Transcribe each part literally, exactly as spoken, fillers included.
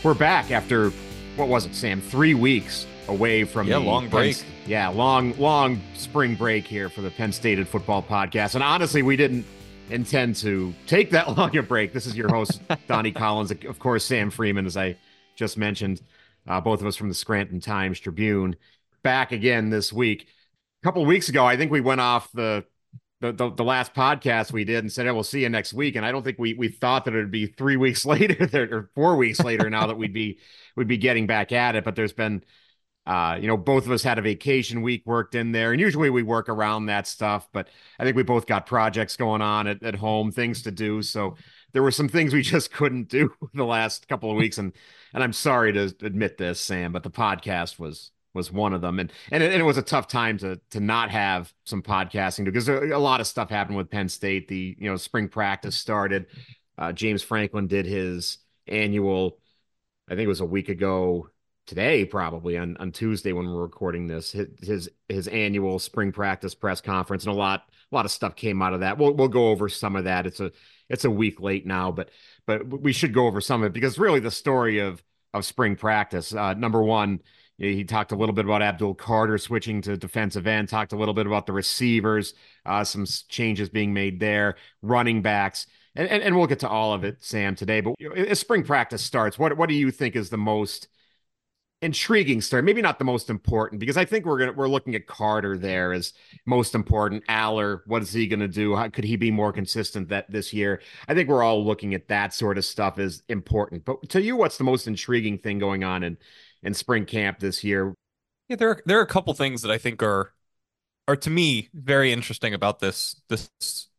We're back after, what was it, Sam? Three weeks away from Yeah, the long Penn, break. yeah, long, long spring break here for the Penn State Football Podcast. And honestly, we didn't intend to take that long a break. This is your host, Donnie Collins. Of course, Sam Freeman, as I just mentioned, uh, both of us from the Scranton Times Tribune, back again this week. A couple of weeks ago, I think we went off the the, the, the last podcast we did and said, "Hey, we'll see you next week." And I don't think we we thought that it would be three weeks later that, or four weeks later now that we'd be we'd be getting back at it. But there's been, uh, you know, both of us had a vacation week worked in there, and usually we work around that stuff. But I think we both got projects going on at, at home, things to do. So there were some things we just couldn't do the last couple of weeks, and and I'm sorry to admit this, Sam, but the podcast was was one of them. And and it, and it was a tough time to to not have some podcasting because a, a lot of stuff happened with Penn State. The you know spring practice started. Uh, James Franklin did his annual, I think it was a week ago today, probably on, on Tuesday when we're recording this, his, his his annual spring practice press conference, and a lot a lot of stuff came out of that. We'll we'll go over some of that. It's a it's a week late now, but but we should go over some of it because really the story of of spring practice. Uh, number one, he talked a little bit about Abdul Carter switching to defensive end, talked a little bit about the receivers, uh, some changes being made there, running backs. And, and, and we'll get to all of it, Sam, today. But you know, as spring practice starts, what what do you think is the most intriguing story? Maybe not the most important, because I think we're gonna we're looking at Carter there as most important. Aller, what is he gonna do? How could he be more consistent that this year? I think we're all looking at that sort of stuff as important. But to you, what's the most intriguing thing going on in in spring camp this year? Yeah, there are, there are a couple things that I think are are to me very interesting about this this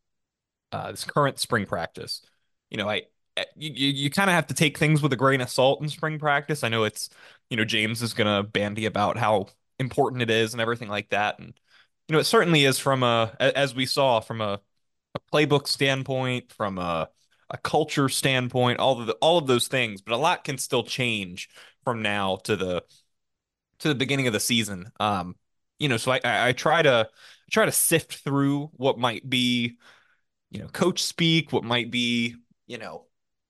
uh, this current spring practice. You know, I eh, you you, you kind of have to take things with a grain of salt in spring practice. I know it's you know James is gonna bandy about how important it is and everything like that, and you know it certainly is from a as we saw from a, a playbook standpoint, from a a culture standpoint, all of the, all of those things. But a lot can still change from now to the to the beginning of the season. Um, you know, so I, I, I try to try to sift through what might be, you know, coach speak, what might be, you know,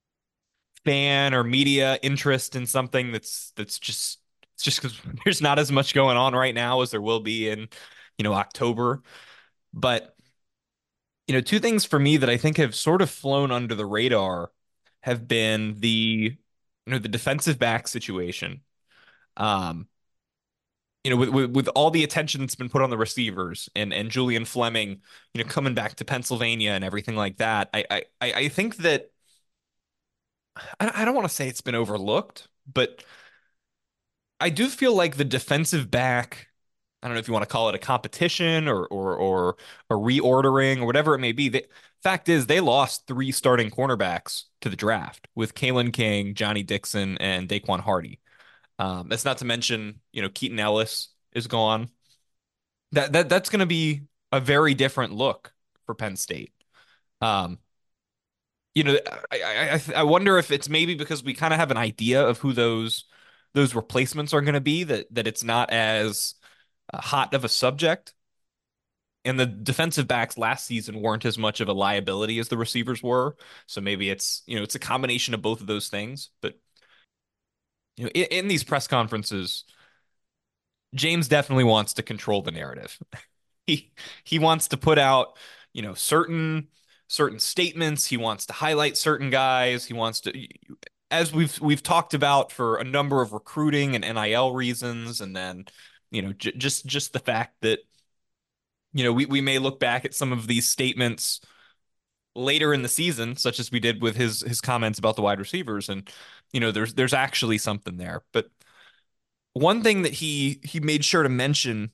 fan or media interest in something that's that's just it's just because there's not as much going on right now as there will be in, you know, October. But, you know, two things for me that I think have sort of flown under the radar have been the, you know, the defensive back situation. Um, you know, with, with with all the attention that's been put on the receivers and and Julian Fleming, you know, coming back to Pennsylvania and everything like that, I I I think that I, I don't want to say it's been overlooked, but I do feel like the defensive back, I don't know if you want to call it a competition or or or a reordering or whatever it may be. The fact is they lost three starting cornerbacks to the draft with Kalen King, Johnny Dixon, and Daquan Hardy. Um, that's not to mention, you know, Keaton Ellis is gone. That that that's going to be a very different look for Penn State. Um, you know, I, I I wonder if it's maybe because we kind of have an idea of who those those replacements are going to be that that it's not as uh, hot of a subject. And the defensive backs last season weren't as much of a liability as the receivers were. So maybe it's, you know, it's a combination of both of those things. But, you know, in, in these press conferences, James definitely wants to control the narrative. he he wants to put out, you know, certain certain statements. He wants to highlight certain guys. He wants to, as we've we've talked about for a number of recruiting and N I L reasons, and then, you know, j- just just the fact that, you know, we we may look back at some of these statements later in the season, such as we did with his his comments about the wide receivers, and you know, there's there's actually something there. But one thing that he he made sure to mention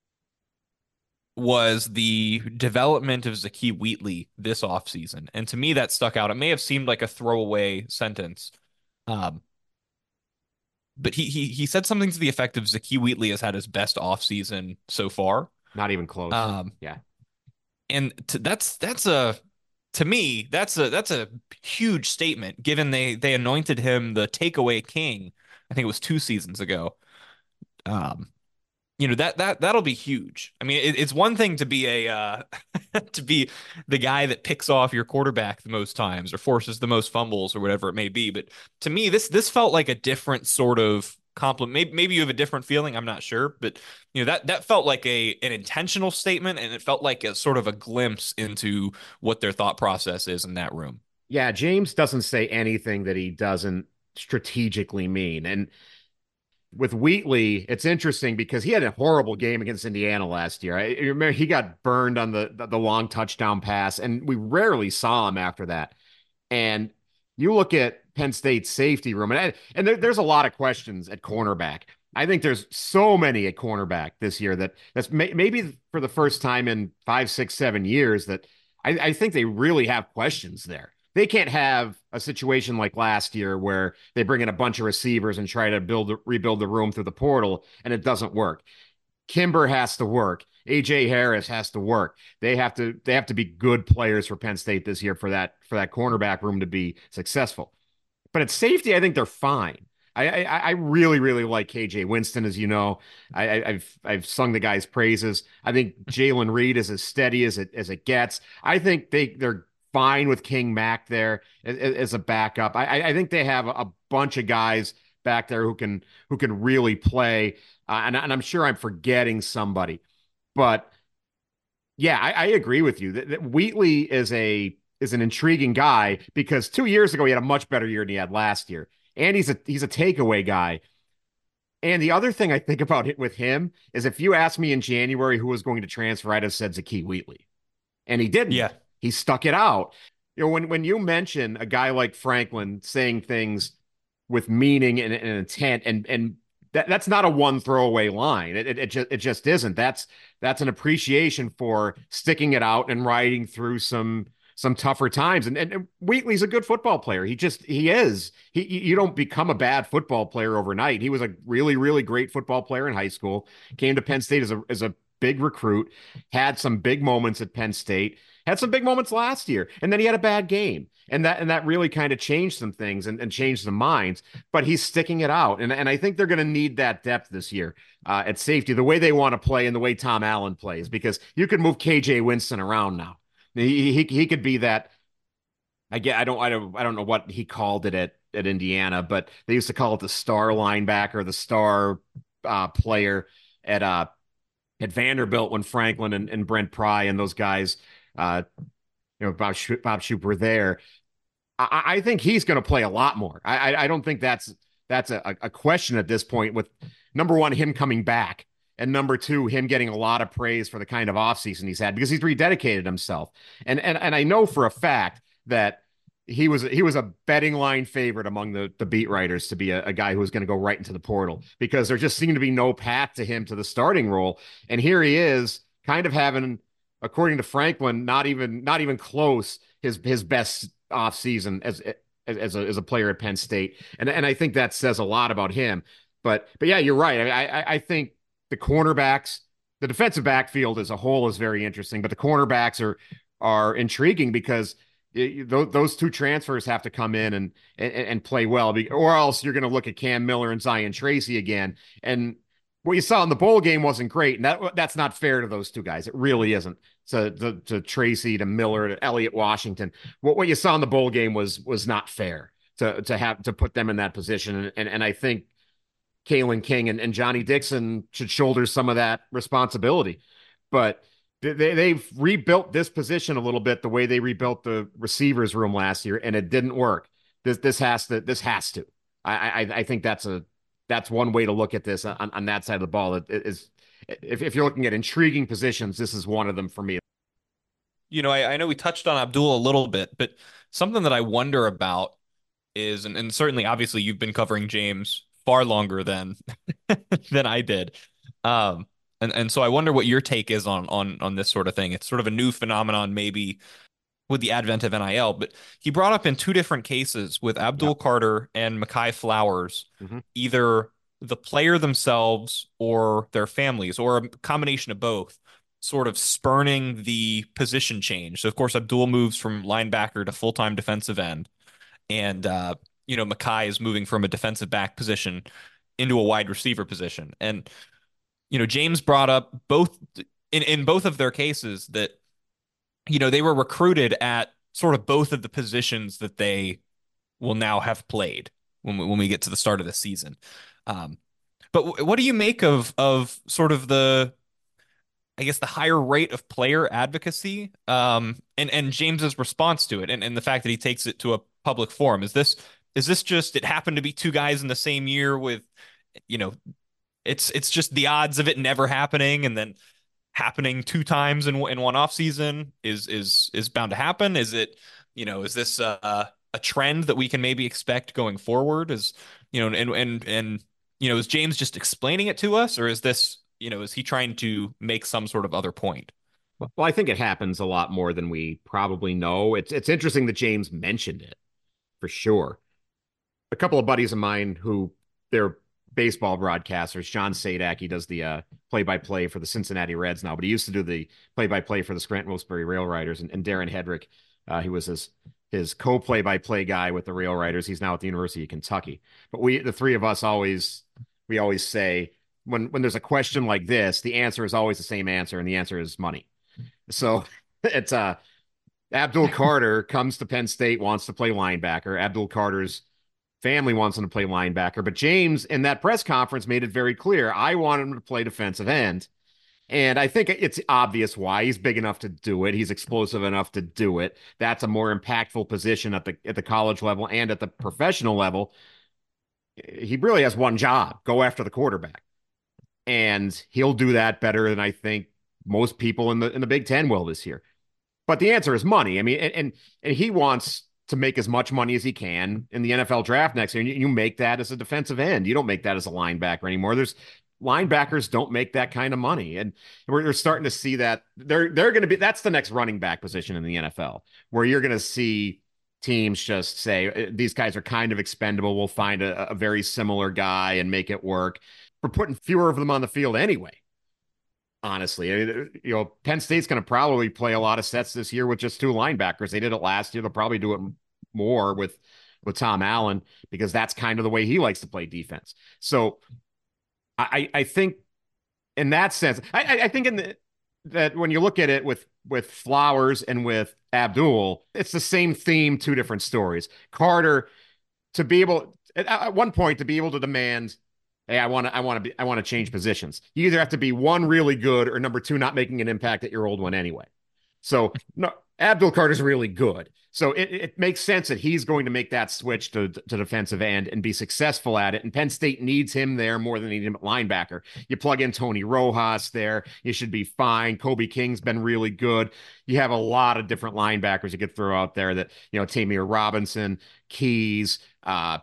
was the development of Zakee Wheatley this offseason. And to me, that stuck out. It may have seemed like a throwaway sentence. Um, but he, he he said something to the effect of Zakee Wheatley has had his best offseason so far. Not even close. Um, Yeah. and to, that's that's a to me, that's a that's a huge statement given they they anointed him the takeaway king. I think it was two seasons ago. Um, you know that that that'll be huge. I mean, it, it's one thing to be a uh, to be the guy that picks off your quarterback the most times or forces the most fumbles or whatever it may be. But to me, this this felt like a different sort of compliment. Maybe, maybe you have a different feeling. I'm not sure, but you know that that felt like a an intentional statement, and it felt like a sort of a glimpse into what their thought process is in that room. Yeah, James doesn't say anything that he doesn't strategically mean. And with Wheatley, it's interesting because he had a horrible game against Indiana last year. I remember he got burned on the the, the long touchdown pass, and we rarely saw him after that. And you look at Penn State's safety room, and and there, there's a lot of questions at cornerback. I think there's so many at cornerback this year that that's may, maybe for the first time in five, six, seven years that I, I think they really have questions there. They can't have a situation like last year where they bring in a bunch of receivers and try to build rebuild the room through the portal and it doesn't work. Kimber has to work. A J Harris has to work. They have to they have to be good players for Penn State this year for that for that cornerback room to be successful. But at safety, I think they're fine. I I, I really really like K J Winston, as you know. I, I've I've sung the guy's praises. I think Jalen Reed is as steady as it as it gets. I think they they're fine with King Mack there as, as a backup. I I think they have a bunch of guys back there who can who can really play. Uh, and, and I'm sure I'm forgetting somebody, but yeah, I, I agree with you that, that Wheatley is a is an intriguing guy because two years ago he had a much better year than he had last year, and he's a he's a takeaway guy. And the other thing I think about it with him is if you asked me in January who was going to transfer, I'd have said Zakee Wheatley, and he didn't. Yeah. He stuck it out. You know, when when you mention a guy like Franklin saying things with meaning and, and intent, and and that that's not a one throwaway line. It, it it just it just isn't. That's that's an appreciation for sticking it out and riding through some some tougher times. And, and Wheatley's a good football player. He just he is. He you don't become a bad football player overnight. He was a really really great football player in high school. Came to Penn State as a as a big recruit. Had some big moments at Penn State. Had some big moments last year, and then he had a bad game. And that and that really kind of changed some things and, and changed some minds. But he's sticking it out, and and I think they're going to need that depth this year uh, at safety, the way they want to play and the way Tom Allen plays, because you can move K J Winston around now. He he, he could be that. I get. I don't. I don't. I don't know what he called it at at Indiana, but they used to call it the star linebacker, the star uh, player at uh at Vanderbilt when Franklin and, and Brent Pry and those guys, uh, you know, Bob Sh- Bob Shoop were there. I, I think he's going to play a lot more. I, I, I don't think that's that's a, a question at this point. With number one, him coming back, and number two, him getting a lot of praise for the kind of offseason he's had because he's rededicated himself. And and and I know for a fact that he was he was a betting line favorite among the the beat writers to be a, a guy who was going to go right into the portal because there just seemed to be no path to him to the starting role. And here he is, kind of having, according to Franklin, not even not even close his his best off season as as a as a player at Penn State, and and I think that says a lot about him. But but yeah, you're right. I I, I think the cornerbacks, the defensive backfield as a whole is very interesting, but the cornerbacks are are intriguing because it, those two transfers have to come in and and, and play well, or else you're going to look at Cam Miller and Zion Tracy again. And what you saw in the bowl game wasn't great, and that that's not fair to those two guys. It really isn't. To, to, to Tracy, to Miller, to Elliott Washington. What what you saw in the bowl game was was not fair to to have to put them in that position. And and, and I think Kalen King and, and Johnny Dixon should shoulder some of that responsibility. But they they've rebuilt this position a little bit the way they rebuilt the receivers room last year, and it didn't work. This this has to this has to. I I, I think that's a that's one way to look at this on, on that side of the ball. It is if, if you're looking at intriguing positions, this is one of them for me. You know, I, I know we touched on Abdul a little bit, but something that I wonder about is, and, and certainly obviously you've been covering James far longer than than I did. Um, and, and so I wonder what your take is on on on this sort of thing. It's sort of a new phenomenon, maybe with the advent of N I L, but he brought up in two different cases with Abdul Yep. Carter and Mekhi Flowers, Mm-hmm. either the player themselves or their families, or a combination of both, sort of spurning the position change. So, of course, Abdul moves from linebacker to full-time defensive end. And, uh, you know, Mekhi is moving from a defensive back position into a wide receiver position. And, you know, James brought up both in, in both of their cases that you know, they were recruited at sort of both of the positions that they will now have played when we, when we get to the start of the season. Um, but w- what do you make of of sort of the, I guess, the higher rate of player advocacy, um, and and James's response to it, and, and the fact that he takes it to a public forum? Is this is this just it happened to be two guys in the same year with, you know, it's it's just the odds of it never happening, and then happening two times in in one off season is is is bound to happen? Is it, you know, is this a a trend that we can maybe expect going forward? Is, you know, and and and you know, is James just explaining it to us, or is this, you know, is he trying to make some sort of other point? Well, I think it happens a lot more than we probably know. It's it's interesting that James mentioned it for sure. A couple of buddies of mine who they're baseball broadcasters. John Sadak, he does the uh, play-by-play for the Cincinnati Reds now, but he used to do the play-by-play for the Scranton-Wilkes-Barre Rail Riders. And, and Darren Hedrick, uh, he was his his co-play-by-play guy with the Rail Riders. He's now at the University of Kentucky. But we, the three of us, always we always say when when there's a question like this, the answer is always the same answer, and the answer is money. So it's uh Abdul Carter comes to Penn State, wants to play linebacker. Abdul Carter's family wants him to play linebacker, but James in that press conference made it very clear, I want him to play defensive end. And I think it's obvious why. He's big enough to do it. He's explosive enough to do it. That's a more impactful position at the at the college level and at the professional level. He really has one job: go after the quarterback. And he'll do that better than I think most people in the in the Big Ten will this year. But the answer is money. I mean, and and, and he wants to make as much money as he can in the N F L draft next year. And you, you make that as a defensive end. You don't make that as a linebacker anymore. There's linebackers don't make that kind of money. And we're, we're starting to see that they're they're going to be that's the next running back position in the N F L, where you're going to see teams just say these guys are kind of expendable. We'll find a, a very similar guy and make it work. We're putting fewer of them on the field anyway. Honestly, I mean, you know, Penn State's going to probably play a lot of sets this year with just two linebackers. They did it last year. They'll probably do it more with with Tom Allen because that's kind of the way he likes to play defense. So I I think in that sense, I I think in the, that when you look at it with with Flowers and with Abdul, it's the same theme, two different stories. Carter, to be able at one point to be able to demand, hey, I want to, I want to be, I want to change positions. You either have to be one really good or number two not making an impact at your old one anyway. So no, Abdul Carter's really good. So it, it makes sense that he's going to make that switch to, to defensive end and be successful at it. And Penn State needs him there more than they need him at linebacker. You plug in Tony Rojas there, you should be fine. Kobe King's been really good. You have a lot of different linebackers you could throw out there that, you know, Tamir Robinson, Keys, uh,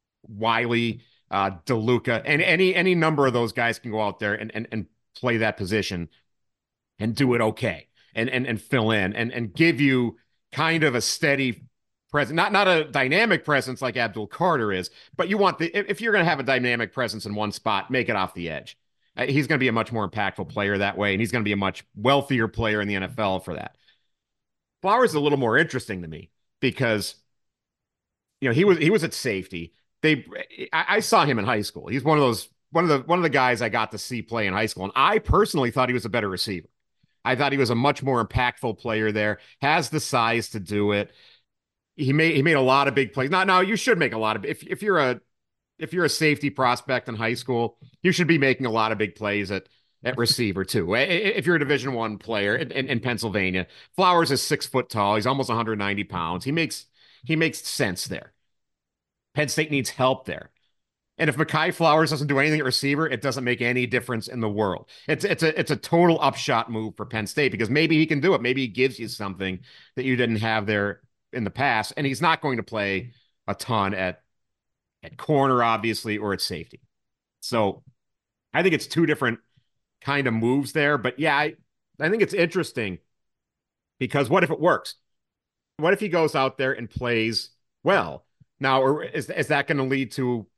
Wiley, uh, DeLuca, and any any number of those guys can go out there and and, and play that position and do it okay and and and fill in and and give you kind of a steady presence, not not a dynamic presence like Abdul Carter is, but you want the if you're going to have a dynamic presence in one spot, make it off the edge. Uh, he's going to be a much more impactful player that way, and he's going to be a much wealthier player in the N F L for that. Flowers is a little more interesting to me because you know he was he was at safety. They I, I saw him in high school. He's one of those one of the one of the guys I got to see play in high school, and I personally thought he was a better receiver. I thought he was a much more impactful player there. Has the size to do it. He made he made a lot of big plays. Now, now you should make a lot of if if you're a if you're a safety prospect in high school, you should be making a lot of big plays at at receiver too. If you're a Division One player in, in, in Pennsylvania, Flowers is six foot tall. He's almost one hundred ninety pounds. He makes he makes sense there. Penn State needs help there. And if Mekhi Flowers doesn't do anything at receiver, it doesn't make any difference in the world. It's it's a it's a total upshot move for Penn State because maybe he can do it. Maybe he gives you something that you didn't have there in the past. And he's not going to play a ton at at corner, obviously, or at safety. So I think it's two different kind of moves there. But yeah, I, I think it's interesting because what if it works? What if he goes out there and plays well? Now, or is, is that going to lead to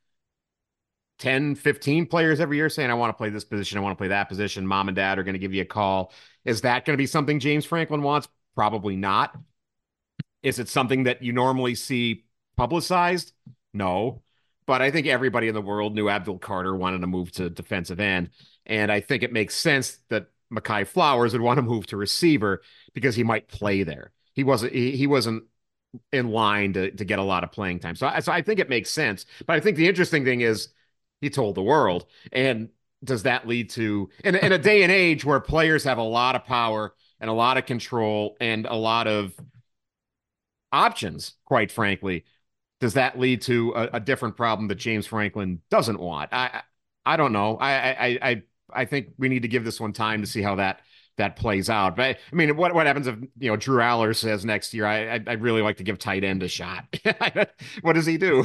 ten, fifteen players every year saying, I want to play this position, I want to play that position? Mom and dad are going to give you a call. Is that going to be something James Franklin wants? Probably not. Is it something that you normally see publicized? No. But I think everybody in the world knew Abdul Carter wanted to move to defensive end. And I think it makes sense that Mekhi Flowers would want to move to receiver because he might play there. He wasn't he, he wasn't in line to, to get a lot of playing time. So I, so I think it makes sense. But I think the interesting thing is he told the world. And does that lead to, in, in a day and age where players have a lot of power and a lot of control and a lot of options, quite frankly, does that lead to a, a different problem that James Franklin doesn't want? I I don't know. I I I I think we need to give this one time to see how that that plays out. But I mean, what what happens if you know Drew Aller says next year? I I I'd really like to give tight end a shot. What does he do?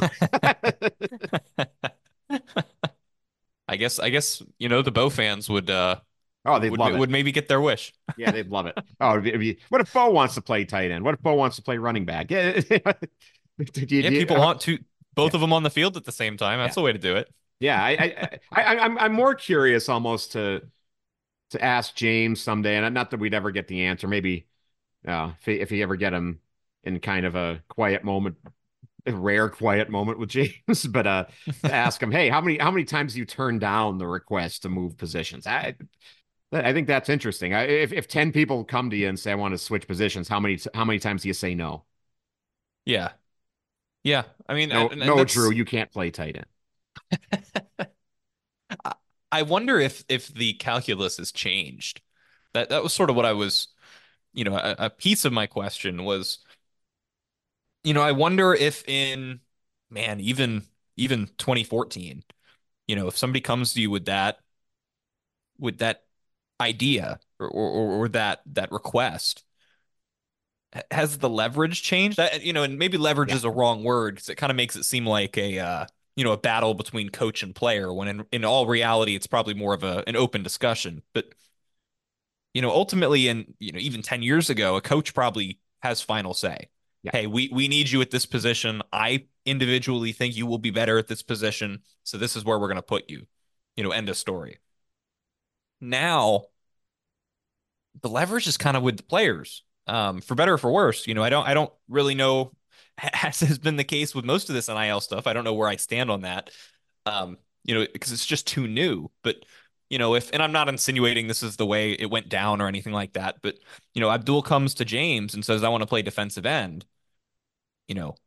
I guess I guess you know the Bo fans would uh Oh, they'd would love it. would maybe get their wish. Yeah, they'd love it. Oh, it'd be, it'd be, what if Bo wants to play tight end? What if Bo wants to play running back? Yeah, do you, Yeah, do you, people uh, want to both yeah, of them on the field at the same time. yeah, That's the way to do it. yeah. I, I, I, I, I'm, I'm more curious almost to to ask James someday, and not that we'd ever get the answer. Maybe uh, if he, if he ever get him in kind of a quiet moment, a rare quiet moment with James, but uh, to ask him, hey, how many how many times do you turn down the request to move positions? I I think that's interesting. I, if if ten people come to you and say I want to switch positions, how many how many times do you say no? Yeah. Yeah. I mean, No, and, and no, Drew, that's you can't play tight end. I I wonder if if the calculus has changed. That that was sort of what I was, you know, a, a piece of my question was, you know, I wonder if in man, even even twenty fourteen, you know, if somebody comes to you with that with that idea or or, or that that request, has the leverage changed? That, you know, and maybe leverage Yeah, is a wrong word because it kind of makes it seem like a uh, you know, a battle between coach and player when in in all reality it's probably more of a an open discussion. But you know, ultimately, and you know, even ten years ago, a coach probably has final say. yeah. Hey, we we need you at this position. I individually think you will be better at this position, so this is where we're going to put you. You know, end of story. Now, the leverage is kind of with the players, um, for better or for worse. You know, I don't I don't really know, as has been the case with most of this N I L stuff. I don't know where I stand on that. Um, you know, because it's just too new. But you know, if and I'm not insinuating this is the way it went down or anything like that, but you know, Abdul comes to James and says, "I want to play defensive end." You know,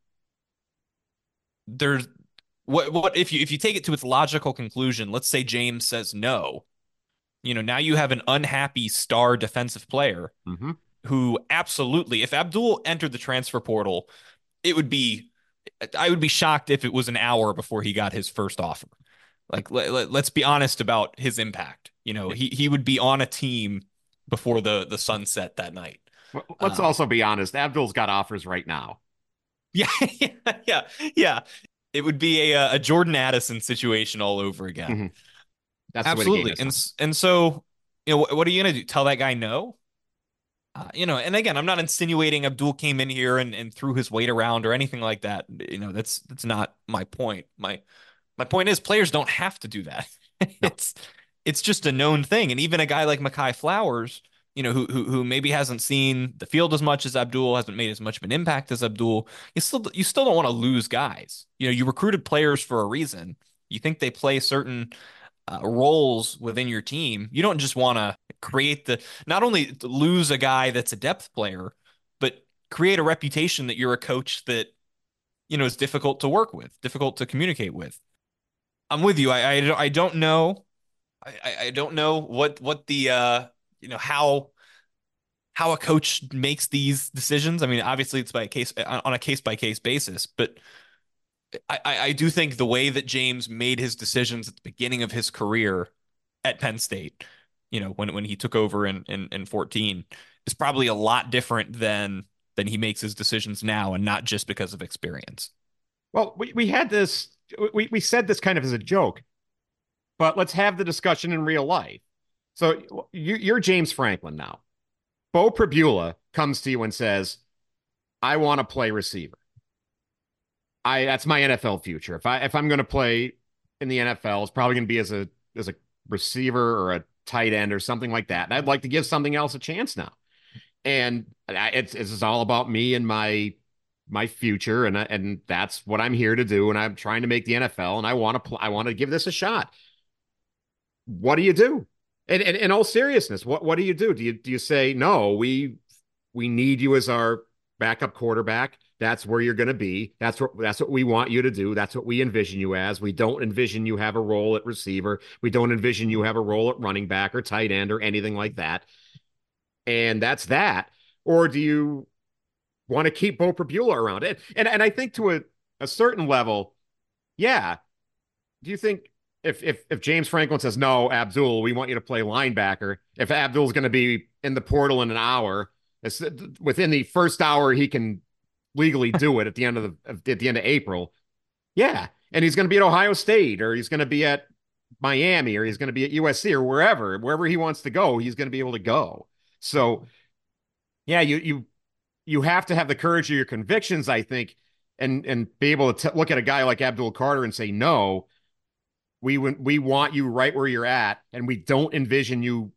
there's what what if you if you take it to its logical conclusion, let's say James says no. You know, now you have an unhappy star defensive player Hmm. who absolutely, if Abdul entered the transfer portal, it would be, I would be shocked if it was an hour before he got his first offer. Like, let, let, let's be honest about his impact. You know, he he would be on a team before the the sunset that night. Let's Um, also be honest. Abdul's got offers right now. yeah, yeah, yeah, yeah. It would be a a Jordan Addison situation all over again. Hmm. That's the way the game Absolutely. is And now. s- and so, you know, what, what are you gonna do? Tell that guy no? Uh, you know, and again, I'm not insinuating Abdul came in here and, and threw his weight around or anything like that. You know, that's that's not my point. My my point is players don't have to do that. No. It's it's just a known thing. And even a guy like Mekhi Flowers, you know, who who who maybe hasn't seen the field as much as Abdul, hasn't made as much of an impact as Abdul, you still you still don't want to lose guys. You know, you recruited players for a reason. You think they play certain uh, roles within your team. You don't just want to create the not only lose a guy that's a depth player, but create a reputation that you're a coach that you know is difficult to work with, difficult to communicate with. I'm with you. I I, I don't know. I, I don't know what what the uh you know how how a coach makes these decisions. I mean, obviously it's by a case on a case by case basis, but I, I do think the way that James made his decisions at the beginning of his career at Penn State, you know, when when he took over in in, in fourteen, is probably a lot different than than he makes his decisions now, and not just because of experience. Well, we, we had this, we, we said this kind of as a joke, but let's have the discussion in real life. So you, you're James Franklin now. Bo Prabula comes to you and says, I want to play receiver. I that's my N F L future. If I if I'm going to play in the N F L, it's probably going to be as a as a receiver or a tight end or something like that. And I'd like to give something else a chance now. And it's it's all about me and my my future, and and that's what I'm here to do. And I'm trying to make the N F L, and I want to pl- I want to give this a shot. What do you do? And, and in all seriousness, what what do you do? Do you do you say no? We we need you as our backup quarterback. That's where you're going to be. That's what that's what we want you to do. That's what we envision you as. We don't envision you have a role at receiver. We don't envision you have a role at running back or tight end or anything like that. And that's that. Or do you want to keep Beau Pribula around it? And and I think to a, a certain level, yeah. Do you think if if if James Franklin says no, Abdul, we want you to play linebacker, if Abdul's going to be in the portal in an hour, within the first hour he can legally do it at the end of the at the end of April, yeah, and he's going to be at Ohio State or he's going to be at Miami or he's going to be at U S C or wherever wherever he wants to go, he's going to be able to go. So yeah, you you you have to have the courage of your convictions, I think, and and be able to t- look at a guy like Abdul Carter and say no. We we want you right where you're at, and we don't envision you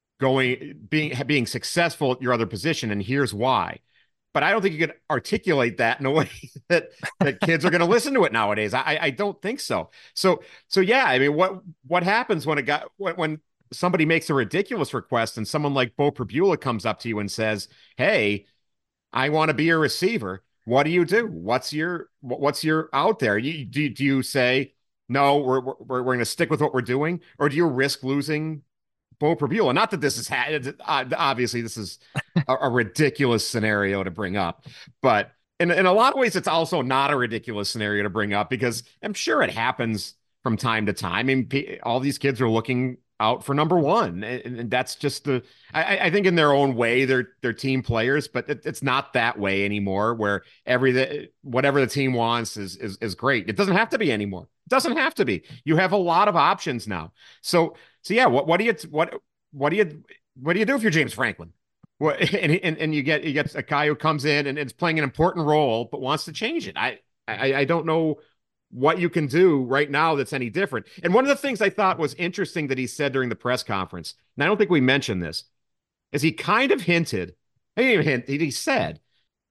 going being being successful at your other position. And here's why. But I don't think you can articulate that in a way that that kids are going to listen to it nowadays. I I don't think so. So so yeah, I mean, what what happens when a guy when, when somebody makes a ridiculous request and someone like Beau Pribula comes up to you and says, "Hey, I want to be a receiver." What do you do? What's your what's your out there? You do do you say, no, we're we're, we're going to stick with what we're doing, or do you risk losing Beau Pribula? Not that this is ha- obviously this is a, a ridiculous scenario to bring up, but in in a lot of ways, it's also not a ridiculous scenario to bring up because I'm sure it happens from time to time. I mean, all these kids are looking out for number one, and, and that's just the. I, I think in their own way, they're they're team players, but it, it's not that way anymore. Where every whatever the team wants is is is great. It doesn't have to be anymore. It doesn't have to be. You have a lot of options now. So so yeah, what what do you what what do you what do you do if you're James Franklin? What and and, and you get you get a guy who comes in and it's playing an important role but wants to change it. I I, I don't know what you can do right now that's any different. And one of the things I thought was interesting that he said during the press conference, and I don't think we mentioned this, is he kind of hinted, he didn't even hint, he said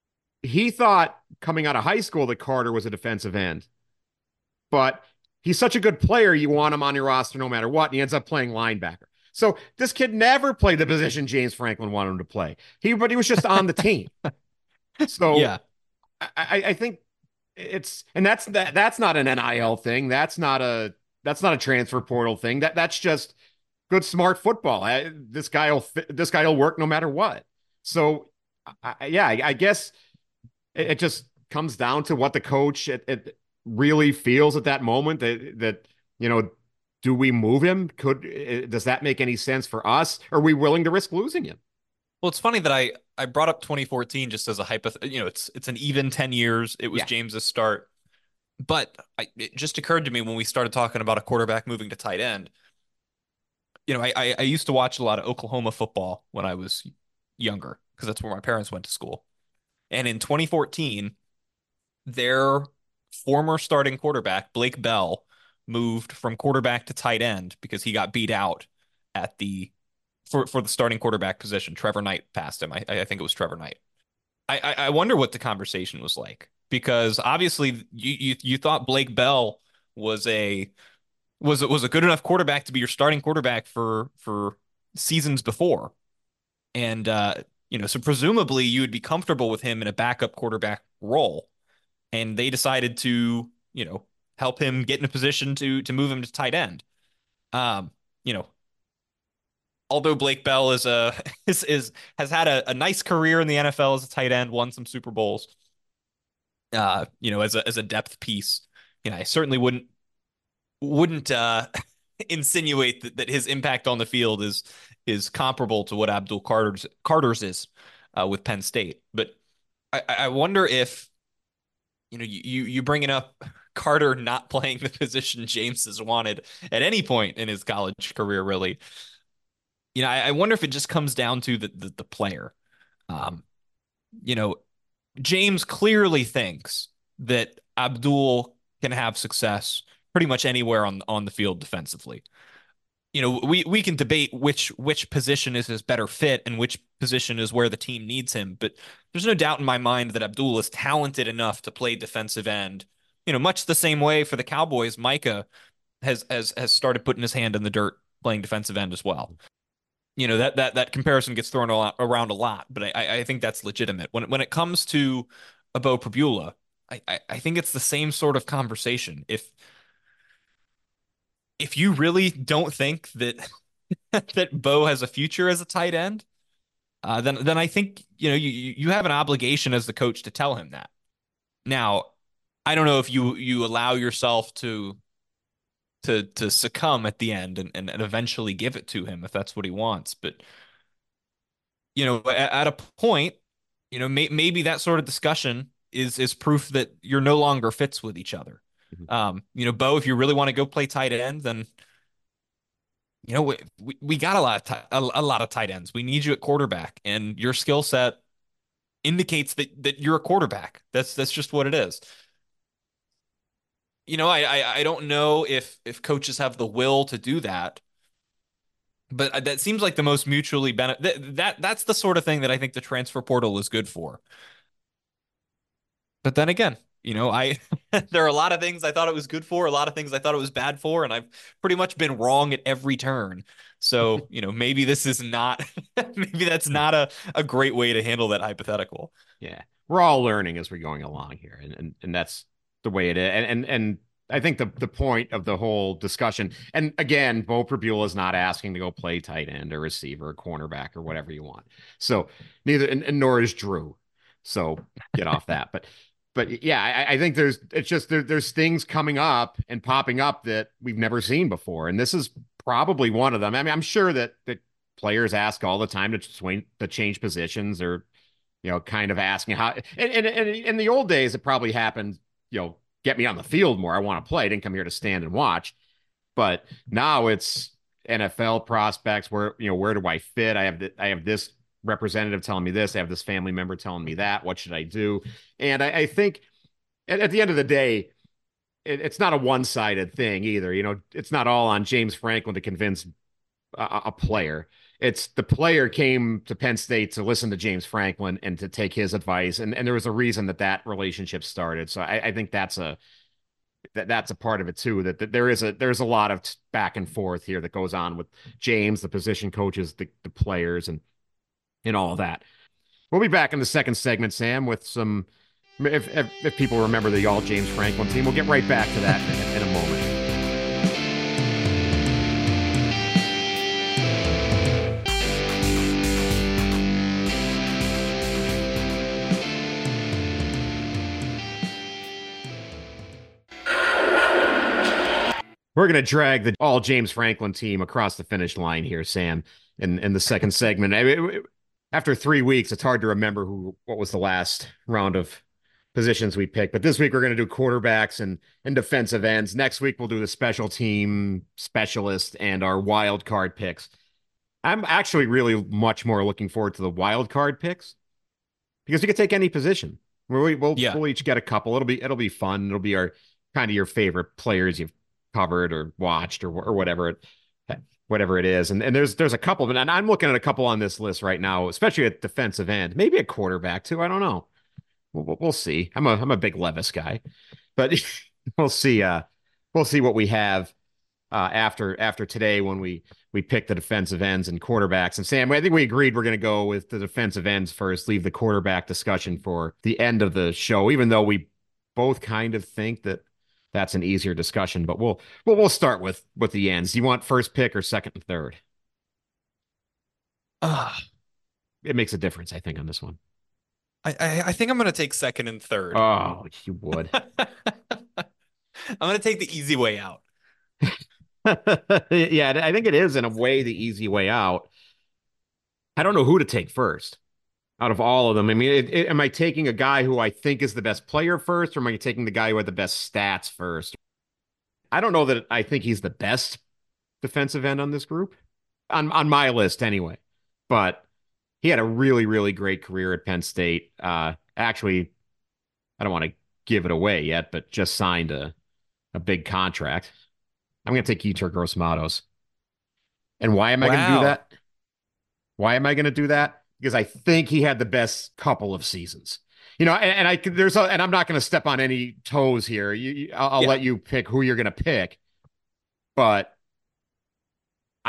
he thought coming out of high school that Carter was a defensive end, but he's such a good player, you want him on your roster no matter what, and he ends up playing linebacker. So this kid never played the position James Franklin wanted him to play. He, but he was just on the team. So yeah, I, I think it's and that's that that's not an N I L thing. That's not a that's not a transfer portal thing. That that's just good smart football. I, this guy will this guy will work no matter what. So I, yeah, I, I guess it, it just comes down to what the coach it, it really feels at that moment. That that you know, do we move him? Could does that make any sense for us? Are we willing to risk losing him? Well, it's funny that I I brought up twenty fourteen just as a hypoth. You know, it's it's an even ten years. It was Yeah. James's start, but I, it just occurred to me when we started talking about a quarterback moving to tight end. You know, I I, I used to watch a lot of Oklahoma football when I was younger because that's where my parents went to school. And in twenty fourteen, their former starting quarterback Blake Bell moved from quarterback to tight end because he got beat out at the for for the starting quarterback position. Trevor Knight passed him. I I think it was Trevor Knight. I I, I wonder what the conversation was like because obviously you you, you thought Blake Bell was a was was a good enough quarterback to be your starting quarterback for for seasons before, and uh, you know so presumably you would be comfortable with him in a backup quarterback role, and they decided to you know help him get in a position to to move him to tight end. Um, you know, although Blake Bell is a is, is has had a, a nice career in the N F L as a tight end, won some Super Bowls. Uh, you know, as a as a depth piece, you know, I certainly wouldn't wouldn't uh insinuate that, that his impact on the field is is comparable to what Abdul Carter's Carter's is uh, with Penn State. But I, I wonder if you know you you bringing up Carter not playing the position James has wanted at any point in his college career, really. You know, I, I wonder if it just comes down to the the, the player. Um, you know, James clearly thinks that Abdul can have success pretty much anywhere on on the field defensively. You know, we we can debate which which position is his better fit and which position is where the team needs him, but there's no doubt in my mind that Abdul is talented enough to play defensive end. You know, much the same way for the Cowboys, Micah has has has started putting his hand in the dirt playing defensive end as well. You know, that that that comparison gets thrown a lot, around a lot, but I I think that's legitimate. When when it comes to a Beau Pribula, I, I I think it's the same sort of conversation. If if you really don't think that that Beau has a future as a tight end, uh, then then I think you know you you have an obligation as the coach to tell him that. Now, I don't know if you you allow yourself to to to succumb at the end and, and, and eventually give it to him if that's what he wants. But you know, at, at a point, you know, may, maybe that sort of discussion is is proof that you're no longer fits with each other. Mhm. Um, you know, Beau, if you really want to go play tight end, then you know we we, we got a lot of ti- a, a lot of tight ends. We need you at quarterback, and your skill set indicates that that you're a quarterback. That's that's just what it is. You know, I, I I don't know if if coaches have the will to do that, but that seems like the most mutually benefit. That, that that's the sort of thing that I think the transfer portal is good for. But then again, you know, I there are a lot of things I thought it was good for, a lot of things I thought it was bad for, and I've pretty much been wrong at every turn. So, you know, maybe this is not maybe that's not a, a great way to handle that hypothetical. Yeah, we're all learning as we're going along here, and and, and that's the way it is. And and and I think the the point of the whole discussion, and again, Beau Pribula is not asking to go play tight end or receiver or cornerback or whatever you want. So neither, and, and nor is Drew. So get off that. But but yeah, I, I think there's it's just there, there's things coming up and popping up that we've never seen before, and this is probably one of them. I mean, I'm sure that that players ask all the time to swing to change positions or you know, kind of asking how. And, and, and in the old days, it probably happened, you know, get me on the field more. I want to play. I didn't come here to stand and watch. But now it's N F L prospects. Where you know, where do I fit? I have the, I have this representative telling me this. I have this family member telling me that. What should I do? And I, I think at, at the end of the day, it, it's not a one-sided thing either. You know, it's not all on James Franklin to convince a, a player. It's the player came to Penn State to listen to James Franklin and to take his advice, and and there was a reason that that relationship started. So I, I think that's a that that's a part of it too. That, that there is a there's a lot of back and forth here that goes on with James, the position coaches, the, the players, and and all of that. We'll be back in the second segment, Sam, with some. If, if, if people remember the all James Franklin team, we'll get right back to that in, in a moment. We're going to drag the all James Franklin team across the finish line here, Sam, in, in the second segment. I mean, after three weeks, it's hard to remember who what was the last round of positions we picked. But this week, we're going to do quarterbacks and, and defensive ends. Next week, we'll do the special team specialist and our wild card picks. I'm actually really much more looking forward to the wild card picks because we could take any position. We, we'll, Yeah. we'll each get a couple. It'll be it'll be fun. It'll be our kind of your favorite players you've covered or watched or or whatever it whatever it is. And and there's there's a couple of, and I'm looking at a couple on this list right now, especially at defensive end, maybe a quarterback too. I don't know. We'll, we'll see. I'm a I'm a big Levis guy, but we'll see. Uh, we'll see what we have uh, after after today when we we pick the defensive ends and quarterbacks. And Sam, I think we agreed we're going to go with the defensive ends first. Leave the quarterback discussion for the end of the show, even though we both kind of think that that's an easier discussion. But we'll we'll we'll start with with the ends. Do you want first pick or second and third? Uh, It makes a difference, I think, on this one. I, I I think I'm gonna take second and third. Oh, you would. I'm gonna take the easy way out. Yeah, I think it is in a way the easy way out. I don't know who to take first out of all of them. I mean, it, it, am I taking a guy who I think is the best player first, or am I taking the guy who had the best stats first? I don't know that I think he's the best defensive end on this group, on on my list anyway. But he had a really, really great career at Penn State. Uh, actually, I don't want to give it away yet, but just signed a a big contract. I'm going to take Yetur Gross-Matos. And why am I going to do Wow. that? Why am I going to do that? Because I think he had the best couple of seasons. You know, and, and I there's a, and I'm not going to step on any toes here. You, you, I'll, I'll Yeah. let you pick who you're going to pick. But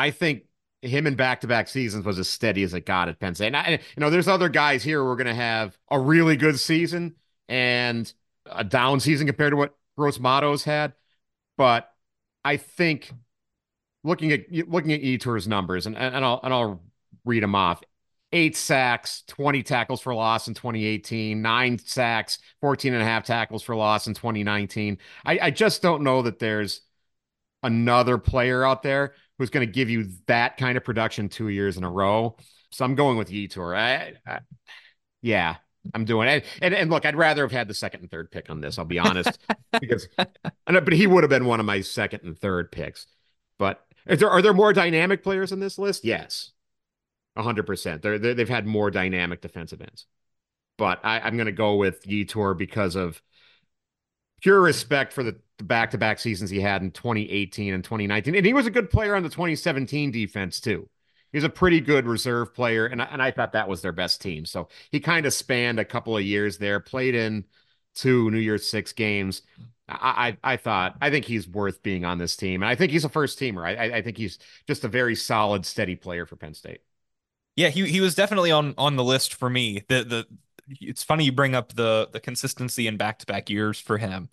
I think him in back-to-back seasons was as steady as it got at Penn State. And I, you know, there's other guys here who are going to have a really good season and a down season compared to what Gross Matos had. But I think looking at looking at Yetur's numbers, and, and I'll and I'll read them off. Eight sacks, twenty tackles for loss in twenty eighteen, nine sacks, fourteen and a half tackles for loss in twenty nineteen. I, I just don't know that there's another player out there who's going to give you that kind of production two years in a row. So I'm going with Yetur. I, I, yeah, I'm doing it. And, and look, I'd rather have had the second and third pick on this, I'll be honest, because, but he would have been one of my second and third picks. But is there, are there more dynamic players in this list? Yes, one hundred percent. They're, they're, they've had more dynamic defensive ends. But I, I'm going to go with Yetur because of pure respect for the back-to-back seasons he had in twenty eighteen and twenty nineteen. And he was a good player on the twenty seventeen defense, too. He was a pretty good reserve player, and I, and I thought that was their best team. So he kind of spanned a couple of years there, played in two New Year's Six games. I, I, I thought, I think he's worth being on this team. And I think he's a first teamer. I, I, I think he's just a very solid, steady player for Penn State. Yeah, he he was definitely on on the list for me. The the it's funny you bring up the the consistency in back-to-back years for him.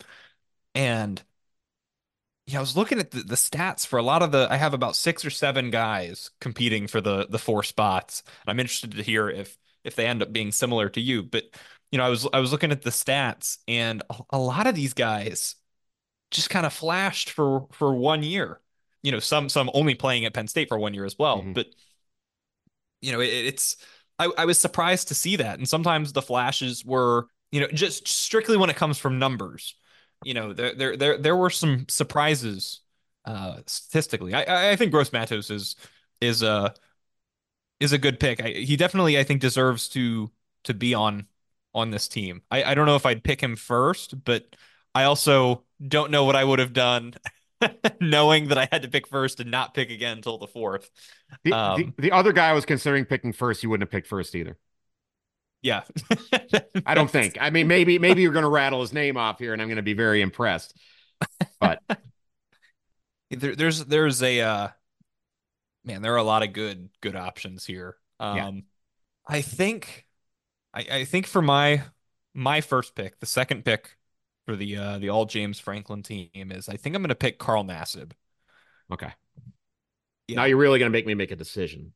And yeah, I was looking at the, the stats for a lot of the I have about six or seven guys competing for the the four spots. I'm interested to hear if if they end up being similar to you. But you know, I was I was looking at the stats, and a, a lot of these guys just kind of flashed for for one year. You know, some some only playing at Penn State for one year as well. Mm-hmm. But you know, it, it's I, I was surprised to see that. And sometimes the flashes were, you know, just strictly when it comes from numbers. You know, there there there there were some surprises uh statistically. I I think Gross Matos is is a is a good pick. I, he definitely I think deserves to to be on on this team. I I don't know if I'd pick him first, but I also don't know what I would have done knowing that I had to pick first and not pick again until the fourth. The, Um, the, the other guy I was considering picking first, you wouldn't have picked first either. yeah. I don't think. I mean, maybe maybe you're going to rattle his name off here, and I'm going to be very impressed. But there, there's there's a uh, man, there are a lot of good good options here. yeah, Um, I think I, I think for my my first pick, the second pick for the uh, the all James Franklin team is I think I'm going to pick Carl Nassib. okay. Now Yeah. you're really going to make me make a decision.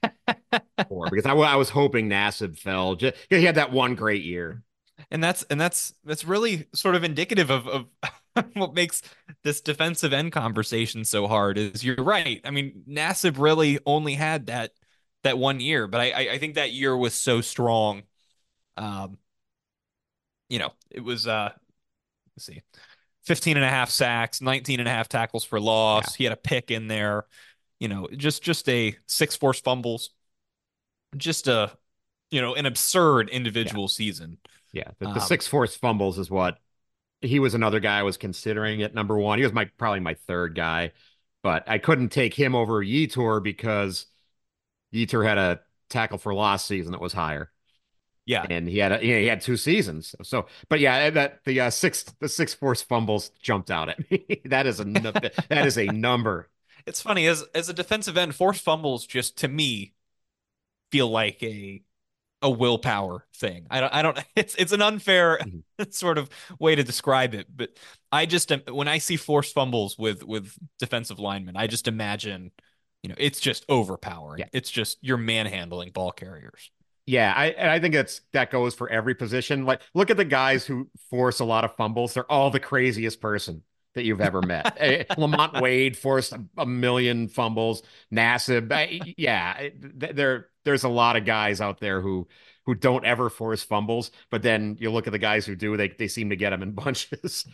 For, because I, I was hoping Nassib fell. Just, he had that one great year. And that's and that's that's really sort of indicative of of what makes this defensive end conversation so hard is you're right. I mean, Nassib really only had that that one year, but I I think that year was so strong. Um, you know, it was uh let's see, fifteen and a half sacks, nineteen and a half tackles for Yeah, loss. He had a pick in there, you know, just just a six forced fumbles, just a you know, an absurd yeah, individual season. yeah. The, the Um, six forced fumbles is what he was another guy I was considering at number one. He was my probably my third guy, but I couldn't take him over Yetur because Yetur had a tackle for loss season that was higher. yeah, And he had a, he had two seasons. So, but yeah, that the uh, six the six forced fumbles jumped out at me. That is a that is a number. it's funny as as a defensive end, forced fumbles just to me feel like a a willpower thing. I don't I don't it's it's an unfair Mhm. sort of way to describe it, but I just am- when I see forced fumbles with with defensive linemen, I just imagine, you know, it's just overpowering. Yeah, It's just you're manhandling ball carriers. yeah. I and I think that's that goes for every position. Like, look at the guys who force a lot of fumbles. They're all the craziest person that you've ever met. Eh, Lamont Wade forced a, a million fumbles. Nassib, eh, yeah. eh, th- There, there's a lot of guys out there who who don't ever force fumbles, but then you look at the guys who do. They they seem to get them in bunches.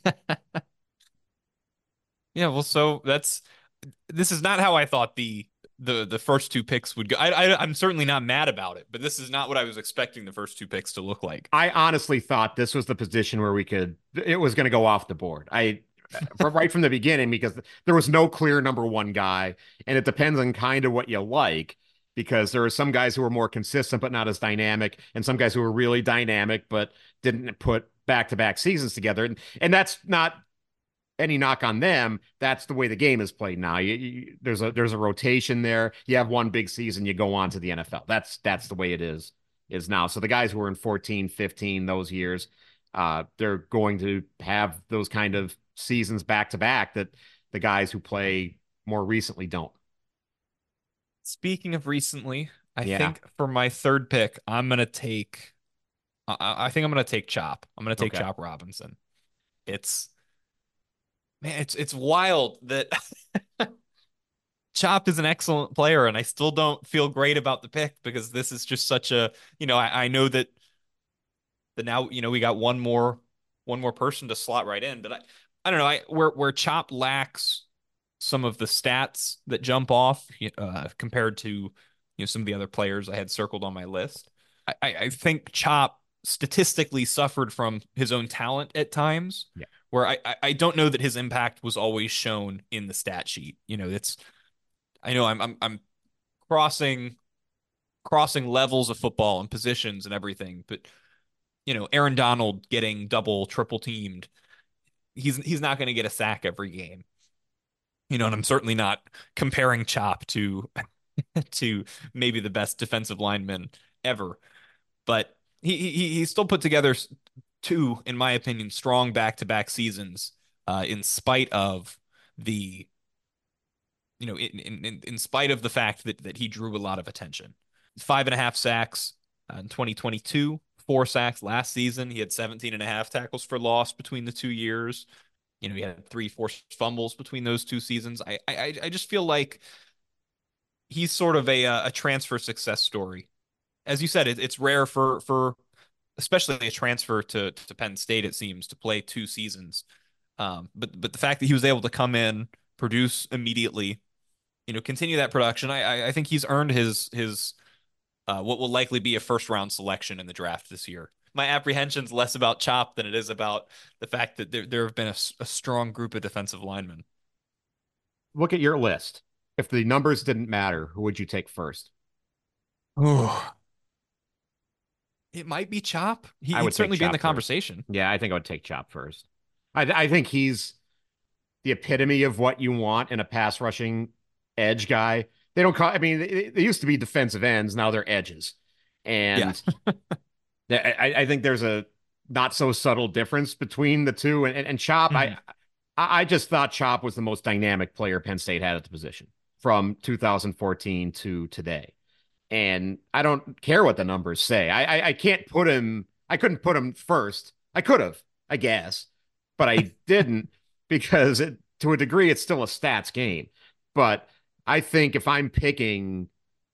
Yeah, well, so that's this is not how I thought the the the first two picks would go. I, I I'm certainly not mad about it, but this is not what I was expecting the first two picks to look like. I honestly thought this was the position where we could. It was going to go off the board. I right from the beginning because there was no clear number one guy, and it depends on kind of what you like. Because there are some guys who are more consistent but not as dynamic, and some guys who are really dynamic but didn't put back-to-back seasons together. And and that's not any knock on them, that's the way the game is played now. You, you, there's a there's a rotation there. You have one big season, you go on to the N F L. That's that's the way it is is now. So the guys who were in fourteen, fifteen, those years, uh, they're going to have those kind of seasons back to back that the guys who play more recently don't. Speaking of recently, I Yeah. think for my third pick, I'm gonna take. I, I think I'm gonna take Chop. I'm gonna take Okay. Chop Robinson. It's man, it's it's wild that Chop is an excellent player, and I still don't feel great about the pick because this is just such a, you know, I, I know that that now, you know, we got one more one more person to slot right in, but I I don't know, I where where Chop lacks some of the stats that jump off uh, compared to, you know, some of the other players I had circled on my list. I, I think Chop statistically suffered from his own talent at times, Yeah. where I, I don't know that his impact was always shown in the stat sheet. You know, it's I know I'm I'm I'm crossing crossing levels of football and positions and everything, but you know, Aaron Donald getting double, triple teamed, he's he's not going to get a sack every game. You know, and I'm certainly not comparing Chop to to maybe the best defensive lineman ever, but he he he still put together two, in my opinion, strong back-to-back seasons, uh, in spite of the you know in, in in spite of the fact that that he drew a lot of attention. Five and a half sacks uh, in twenty twenty-two, four sacks last season. He had seventeen and a half tackles for loss between the two years. You know, he had three forced fumbles between those two seasons. I I I just feel like he's sort of a a transfer success story. As you said, it, it's rare for for especially a transfer to to Penn State, it seems, to play two seasons. Um, but but the fact that he was able to come in, produce immediately, you know, continue that production, I I, I think he's earned his his uh, what will likely be a first round selection in the draft this year. My apprehension's less about Chop than it is about the fact that there there have been a, a strong group of defensive linemen. Look at your list. If the numbers didn't matter, who would you take first? Oh, it might be Chop. He, I he'd would take certainly be in the Chop first. conversation. Yeah, I think I would take Chop first. I, I think he's the epitome of what you want in a pass rushing edge guy. They don't call, I mean, they, they used to be defensive ends, now they're edges. Yeah. And I, I think there's a not so subtle difference between the two. And, and, and Chop, Mhm. I, I just thought Chop was the most dynamic player Penn State had at the position from two thousand fourteen to today. And I don't care what the numbers say. I, I, I can't put him, I couldn't put him first. I could have, I guess, but I didn't because it, to a degree, it's still a stats game. But I think if I'm picking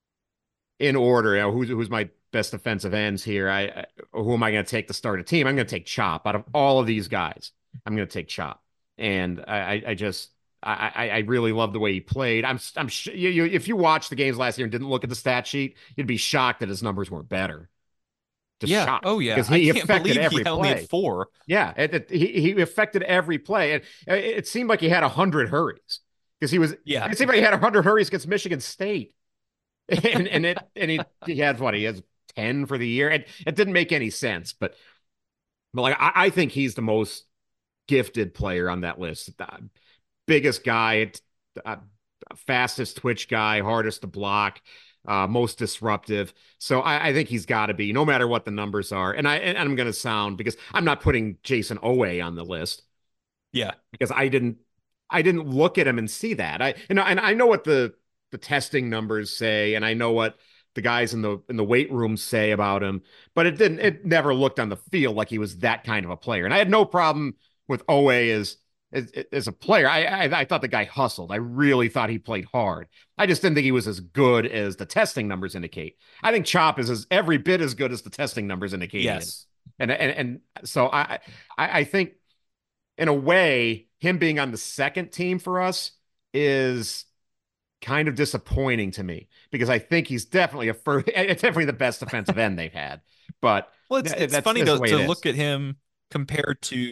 in order, you know, who's who's my best defensive ends here? I, I who am I going to take to start a team? I'm going to take Chop. Out of all of these guys, I'm going to take Chop. And I, I just I, I really love the way he played. I'm I'm you, you, if you watched the games last year and didn't look at the stat sheet, you'd be shocked that his numbers weren't better. Just Yeah. shocked Oh, yeah. because I he can't affected believe he every only had play. four. Yeah, it, it, he he affected every play, and it, it seemed like he had a hundred hurries because he was. Yeah. It seemed like he had a hundred hurries against Michigan State, and and it and he he had what he has ten for the year. It it didn't make any sense, but but like I, I think he's the most gifted player on that list. The biggest guy, uh, fastest twitch guy, hardest to block, uh, most disruptive. So I, I think he's got to be, no matter what the numbers are. And I and I'm going to sound because I'm not putting Jason Owe on the list Yeah. because I didn't I didn't look at him and see that. I and and I know what the the testing numbers say, and I know what the guys in the in the weight room say about him, but it didn't. It never looked on the field like he was that kind of a player. And I had no problem with Owe as as, as a player. I, I I thought the guy hustled. I really thought he played hard. I just didn't think he was as good as the testing numbers indicate. I think Chop is as every bit as good as the testing numbers indicate. Yes. And and and so I I, I think in a way, him being on the second team for us is kind of disappointing to me because I think he's definitely a first, definitely the best defensive end they've had. But Well, it's it's that's, funny that's the to way to it is. look at him compared to,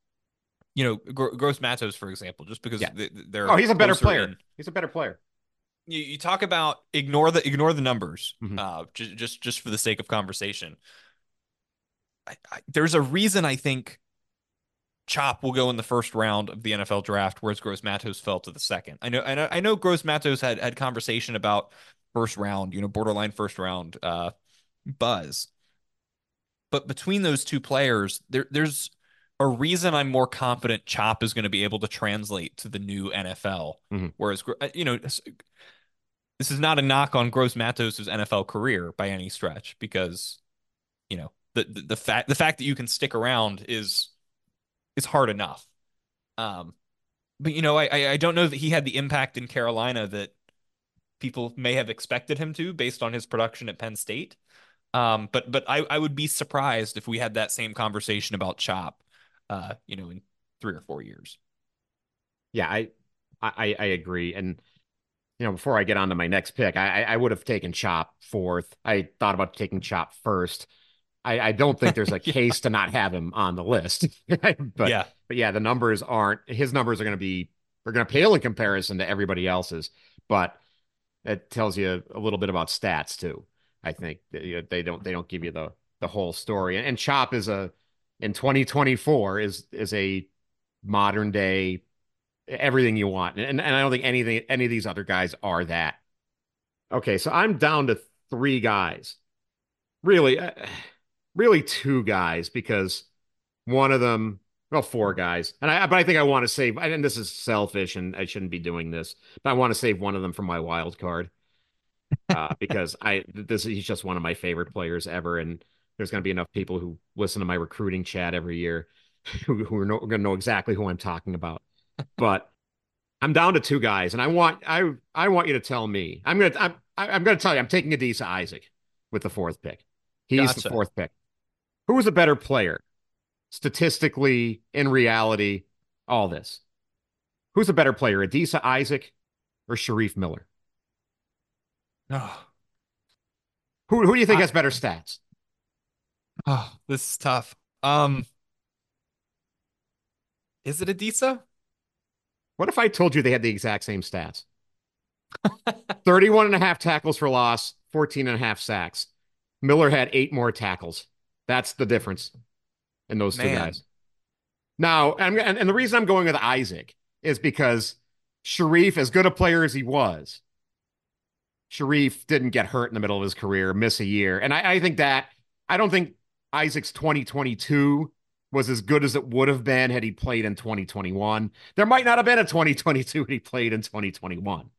you know, Gr Gross Matos, for example, just because Yeah. th they're Oh, he's a better closer player. in. He's a better player. You, you talk about ignore the ignore the numbers, Mhm. uh, just just just for the sake of conversation. I, I, there's a reason I think Chop will go in the first round of the N F L draft, whereas Gross Matos fell to the second. I know, I know, I know Gross Matos had had conversation about first round, you know, borderline first round uh, buzz. But between those two players, there there's a reason I'm more confident Chop is going to be able to translate to the new N F L. Mhm. Whereas, uh, you know, this is not a knock on Gross Matos' N F L career by any stretch, because, you know, the, the the fact the fact that you can stick around is is hard enough. Um, but you know, I I don't know that he had the impact in Carolina that people may have expected him to based on his production at Penn State. Um, but but I, I would be surprised if we had that same conversation about Chop, uh, you know, in three or four years. Yeah, I, I I agree. And you know, before I get on to my next pick, I I would have taken Chop fourth. I thought about taking Chop first. I, I don't think there's a Yeah, case to not have him on the list. But yeah, but yeah, the numbers aren't his numbers are going to be they're going to pale in comparison to everybody else's. But it tells you a little bit about stats too. I think they, they don't they don't give you the the whole story. And, and Chop is a in twenty twenty-four is is a modern day everything you want. And and I don't think anything any of these other guys are that. Okay, so I'm down to three guys. Really, uh, really two guys because one of them, well, four guys. And I but I think I want to save and this is selfish and I shouldn't be doing this, but I want to save one of them for my wild card. Uh, because I this he's just one of my favorite players ever, and there's going to be enough people who listen to my recruiting chat every year who, who are going to know exactly who I'm talking about. But I'm down to two guys, and I want I I want you to tell me. I'm gonna I'm I'm gonna tell you I'm taking Adisa Isaac with the fourth pick. He's the gotcha. fourth pick. Who is a better player, statistically, in reality, all this? Who's a better player, Adisa Isaac or Sharif Miller? Oh, Who who do you think I, has better stats? oh, this is tough. Um, is it Adisa? What if I told you they had the exact same stats? thirty-one and a half tackles for loss, fourteen and a half sacks. Miller had eight more tackles. That's the difference in those two Man, guys. Now, and, and the reason I'm going with Isaac is because Sharif, as good a player as he was, Sharif didn't get hurt in the middle of his career, miss a year. And I, I think that, I don't think Isaac's twenty twenty-two was as good as it would have been had he played in twenty twenty-one. There might not have been a twenty twenty-two had he played in twenty twenty-one.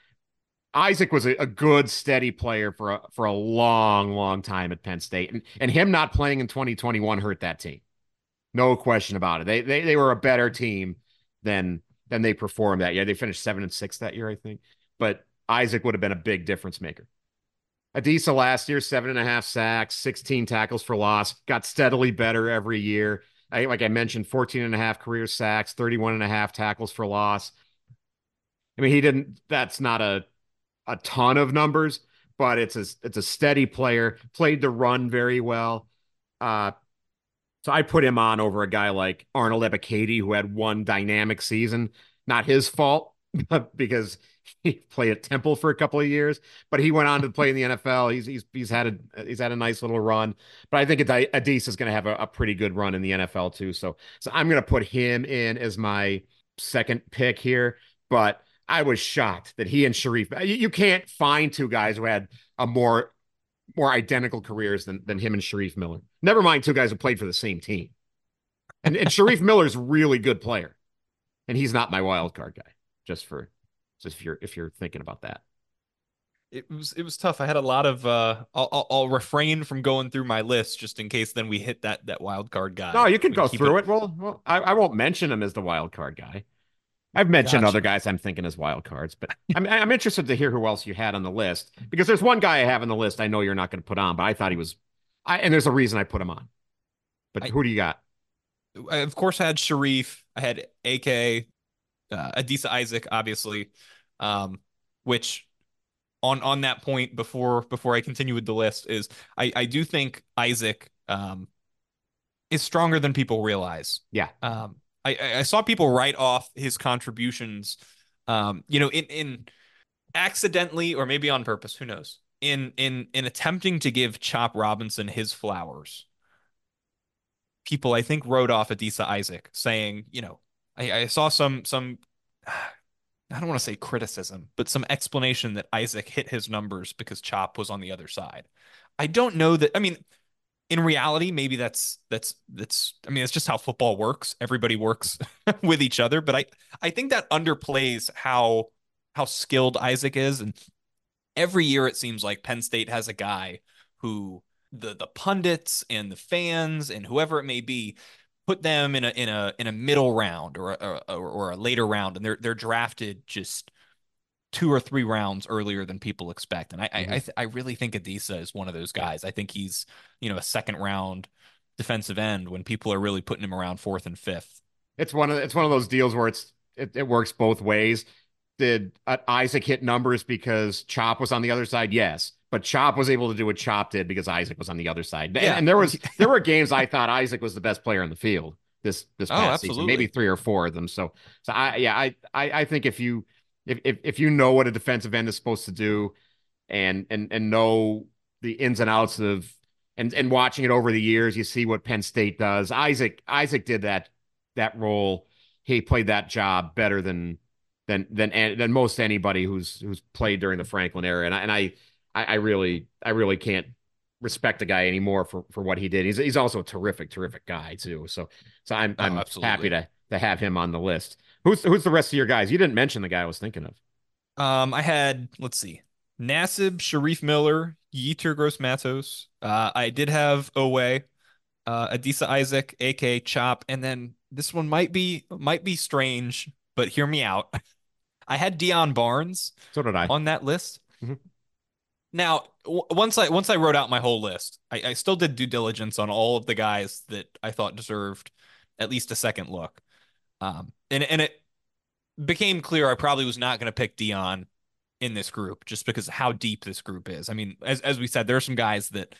Isaac was a, a good, steady player for a, for a long, long time at Penn State, and and him not playing in twenty twenty-one hurt that team, no question about it. They they they were a better team than than they performed that year. They finished seven and six that year, I think. But Isaac would have been a big difference maker. Adisa last year, seven and a half sacks, sixteen tackles for loss, got steadily better every year. I, like I mentioned, fourteen and a half career sacks, thirty-one and a half tackles for loss. I mean, he didn't, that's not a a ton of numbers, but it's a it's a steady player. Played the run very well. Uh, so I put him on over a guy like Arnold Ebiketie, who had one dynamic season. Not his fault, because he played at Temple for a couple of years, but he went on to play in the N F L. He's he's he's had a he's had a nice little run. But I think Adisa is going to have a, a pretty good run in the N F L too. So so I'm going to put him in as my second pick here. But I was shocked that he and Sharif. You, you can't find two guys who had a more more identical careers than than him and Sharif Miller. Never mind two guys who played for the same team. And and Sharif Miller's a really good player, and he's not my wild card guy. Just for just if you're if you're thinking about that. it was it was tough. I had a lot of uh I'll, I'll I'll refrain from going through my list just in case then we hit that that wild card No, guy. you can We can go keep it. through it. Well, well I, I won't mention him as the wild card guy. I've mentioned other Gotcha. guys I'm thinking as wild cards, but I'm I'm interested to hear who else you had on the list because there's one guy I have on the list I know you're not going to put on, but I thought he was, I, and there's a reason I put him on. But I, who do you got? I of course had Sharif. I had A K, uh, Adisa Isaac, obviously, um, which on on that point before before I continue with the list is I I do think Isaac um is stronger than people realize. Yeah, Um, I I I saw people write off his contributions, um, you know, in in accidentally or maybe on purpose, who knows? In in in attempting to give Chop Robinson his flowers. people I think wrote off Adisa Isaac, saying, you know, I, I saw some some I don't want to say criticism, but some explanation that Isaac hit his numbers because Chop was on the other side. I don't know that. I mean, in reality, maybe that's that's that's. I mean, it's just how football works. Everybody works with each other, but I I think that underplays how how skilled Isaac is. And every year it seems like Penn State has a guy who the the pundits and the fans and whoever it may be put them in a in a in a middle round or a, or, or a later round, and they're they're drafted just two or three rounds earlier than people expect. And I I Mm-hmm. I, th- I really think Adisa is one of those guys. I think he's, you know, a second round defensive end when people are really putting him around fourth and fifth. It's one of it's one of those deals where it's it, it works both ways. Did uh, Isaac hit numbers because Chop was on the other side? Yes, but Chop was able to do what Chop did because Isaac was on the other side. And, Yeah. and there was there were games I thought Isaac was the best player in the field this this Oh, past season, maybe absolutely. three or four of them. So so I yeah I I, I think if you if, if if you know what a defensive end is supposed to do and and and know the ins and outs of and and watching it over the years, you see what Penn State does. Isaac Isaac did that that role. He played that job better than than than than most anybody who's who's played during the Franklin era. And I and I I really I really can't respect the guy anymore for for what he did. He's he's also a terrific terrific guy too. So so I'm Oh, I'm happy absolutely. to to have him on the list. Who's who's the rest of your guys? You didn't mention the guy I was thinking of. Um, I had, let's see, Nassib, Sharif Miller, Yetur Gross Matos. Uh, I did have Owe, uh, Adisa Isaac, A K Chop, and then this one might be might be strange, but hear me out. I had Dion Barnes So did I. on that list. Mhm. Now, w once I once I wrote out my whole list, I, I still did due diligence on all of the guys that I thought deserved at least a second look. Um, and and it became clear I probably was not going to pick Dion in this group just because of how deep this group is. I mean, as as we said, there are some guys that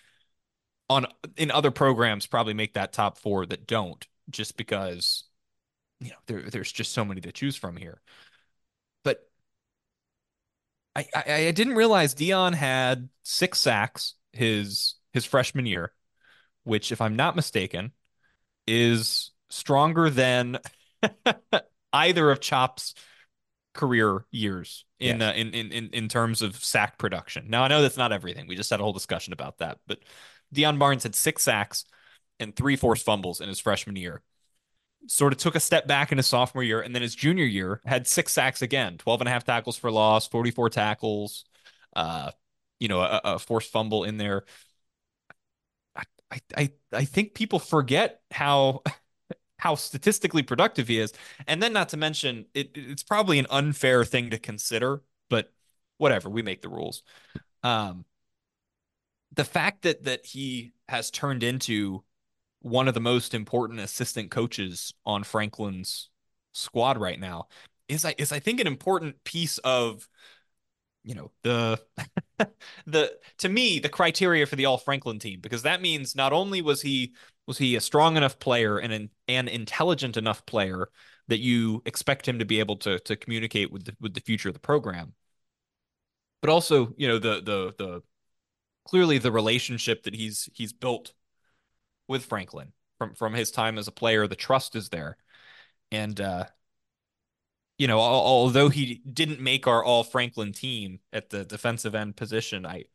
on in other programs probably make that top four that don't, just because you know there there's just so many to choose from here. But I I, I didn't realize Dion had six sacks his his freshman year, which, if I'm not mistaken, is stronger than either of Chop's career years in, Yes. uh, in in in in terms of sack production. Now I know that's not everything. We just had a whole discussion about that, but Dion Barnes had six sacks and three forced fumbles in his freshman year. Sort of took a step back in his sophomore year, and then his junior year had six sacks again, twelve and a half tackles for loss, forty-four tackles, uh, you know, a, a forced fumble in there. I, I I think people forget how how statistically productive he is. And then not to mention it it's probably an unfair thing to consider, but whatever, we make the rules. Um, the fact that that he has turned into one of the most important assistant coaches on Franklin's squad right now is I is I think an important piece of, you know, the the to me the criteria for the all Franklin team, because that means not only was he was he a strong enough player and an, an intelligent enough player that you expect him to be able to to communicate with the with the future of the program, but also, you know, the the the clearly the relationship that he's he's built with Franklin from from his time as a player. The trust is there, and uh you know, al- although he didn't make our all Franklin team at the defensive end position, I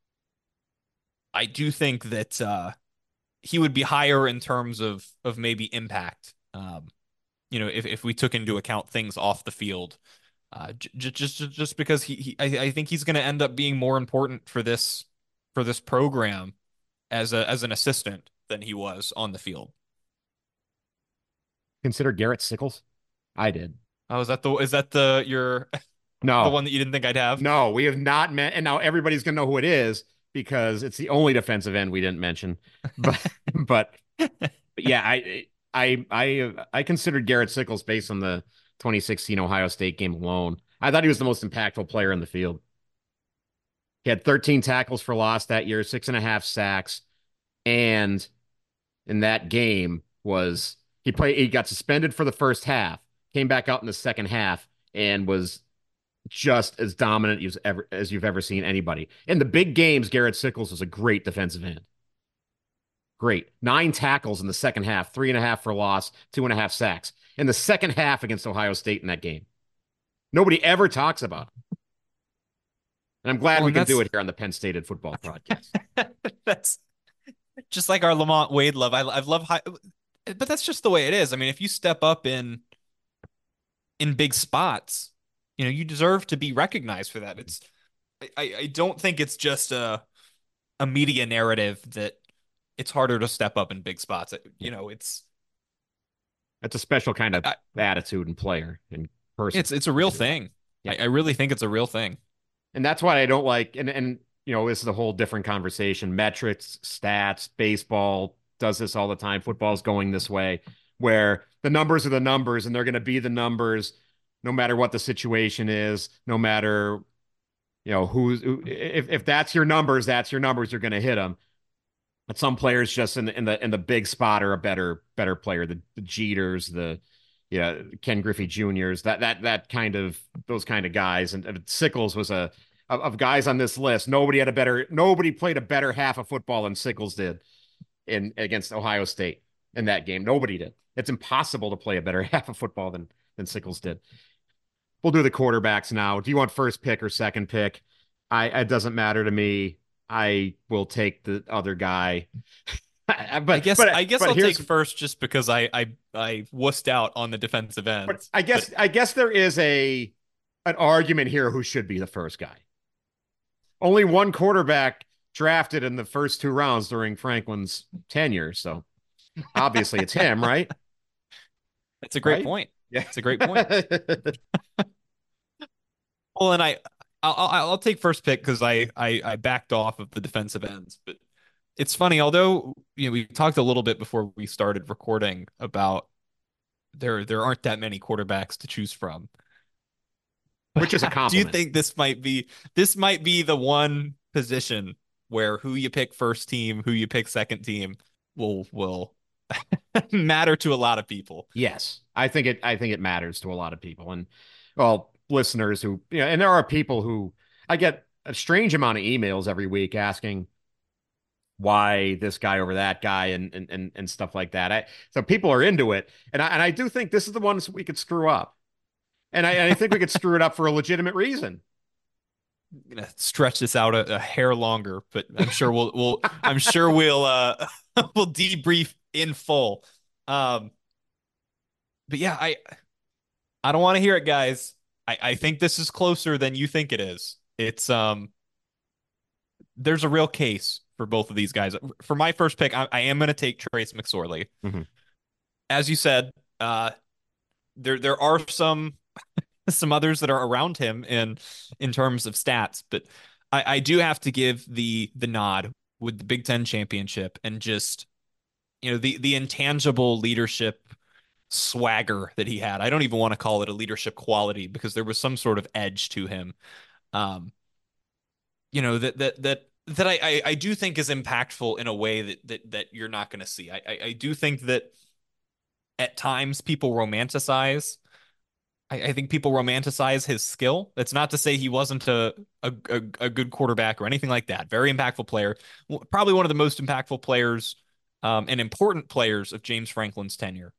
I do think that uh he would be higher in terms of of maybe impact. Um, you know, if, if we took into account things off the field, uh, j- just just because he, he I, I think he's going to end up being more important for this for this program as a as an assistant than he was on the field. Consider Garrett Sickles. I did. Oh, is that the is that the your the No, one that you didn't think I'd have? no, we have not met, and now everybody's gonna know who it is because it's the only defensive end we didn't mention. But but, but yeah, I I I I considered Garrett Sickles based on the twenty sixteen Ohio State game alone. I thought he was the most impactful player in the field. He had thirteen tackles for loss that year, six and a half sacks, and in that game was he played he got suspended for the first half, came back out in the second half, and was just as dominant as ever as you've ever seen anybody. In the big games, Garrett Sickles was a great defensive end. Great. Nine tackles in the second half, three and a half for loss, two and a half sacks in the second half against Ohio State in that game. Nobody ever talks about it. And I'm glad Well, we and can do that's it here on the Penn State Football Podcast. that's just like our Lamont Wade love. I I love high, but that's just the way it is. I mean, if you step up in in big spots, you know, you deserve to be recognized for that. It's I I don't think it's just a a media narrative that it's harder to step up in big spots. You know, it's That's a special kind of I, attitude and player and person. it's it's a real thing. Yeah. I, I really think it's a real thing. And that's why I don't like, and, and, you know, this is a whole different conversation. Metrics, stats, baseball does this all the time. Football's going this way, where the numbers are the numbers and they're going to be the numbers no matter what the situation is, no matter, you know, who's, who, if, if that's your numbers, that's your numbers, you're going to hit them. But some players just in the, in the, in the big spot are a better, better player. The, the Jeters, the, yeah, Ken Griffey Juniors, that, that, that kind of, those kind of guys. And, and Sickles was a, of, of guys on this list. Nobody had a better, nobody played a better half of football than Sickles did in against Ohio State in that game. Nobody did. It's impossible to play a better half of football than, than Sickles did. We'll do the quarterbacks now. Do you want first pick or second pick? I, it doesn't matter to me. I will take the other guy. but I guess but, I guess but I'll here's, take first just because I I I wussed out on the defensive end. But I guess but, I guess there is a an argument here who should be the first guy. Only one quarterback drafted in the first two rounds during Franklin's tenure, so obviously it's him, right? That's a great right? point. Yeah, it's a great point. Well, and I, I'll, I'll take first pick because I, I, I backed off of the defensive ends. But it's funny, although you know we talked a little bit before we started recording about there there aren't that many quarterbacks to choose from, which is a compliment. Do you think this might be this might be the one position where who you pick first team, who you pick second team will will matter to a lot of people? Yes, I think it. I think it matters to a lot of people, and well, listeners who, you know, and there are people who I get a strange amount of emails every week asking why this guy over that guy and and and, and stuff like that. I, so people are into it, and I and I do think this is the ones we could screw up, and I, and I think we could screw it up for a legitimate reason. I'm gonna stretch this out a, a hair longer, but I'm sure we'll we'll I'm sure we'll uh we'll debrief in full. Um, but yeah, I I don't want to hear it, guys. I I think this is closer than you think it is. It's um, there's a real case for both of these guys. For my first pick, I, I am going to take Trace McSorley. Mm-hmm. As you said, uh, there there are some some others that are around him in in terms of stats, but I, I do have to give the the nod with the Big Ten championship and just you know the the intangible leadership swagger that he had. I don't even want to call it a leadership quality because there was some sort of edge to him. Um, you know that that that that I, I I do think is impactful in a way that that that you're not going to see. I, I I do think that at times people romanticize. I, I think people romanticize his skill. That's not to say he wasn't a, a a a good quarterback or anything like that. Very impactful player, probably one of the most impactful players um, and important players of James Franklin's tenure.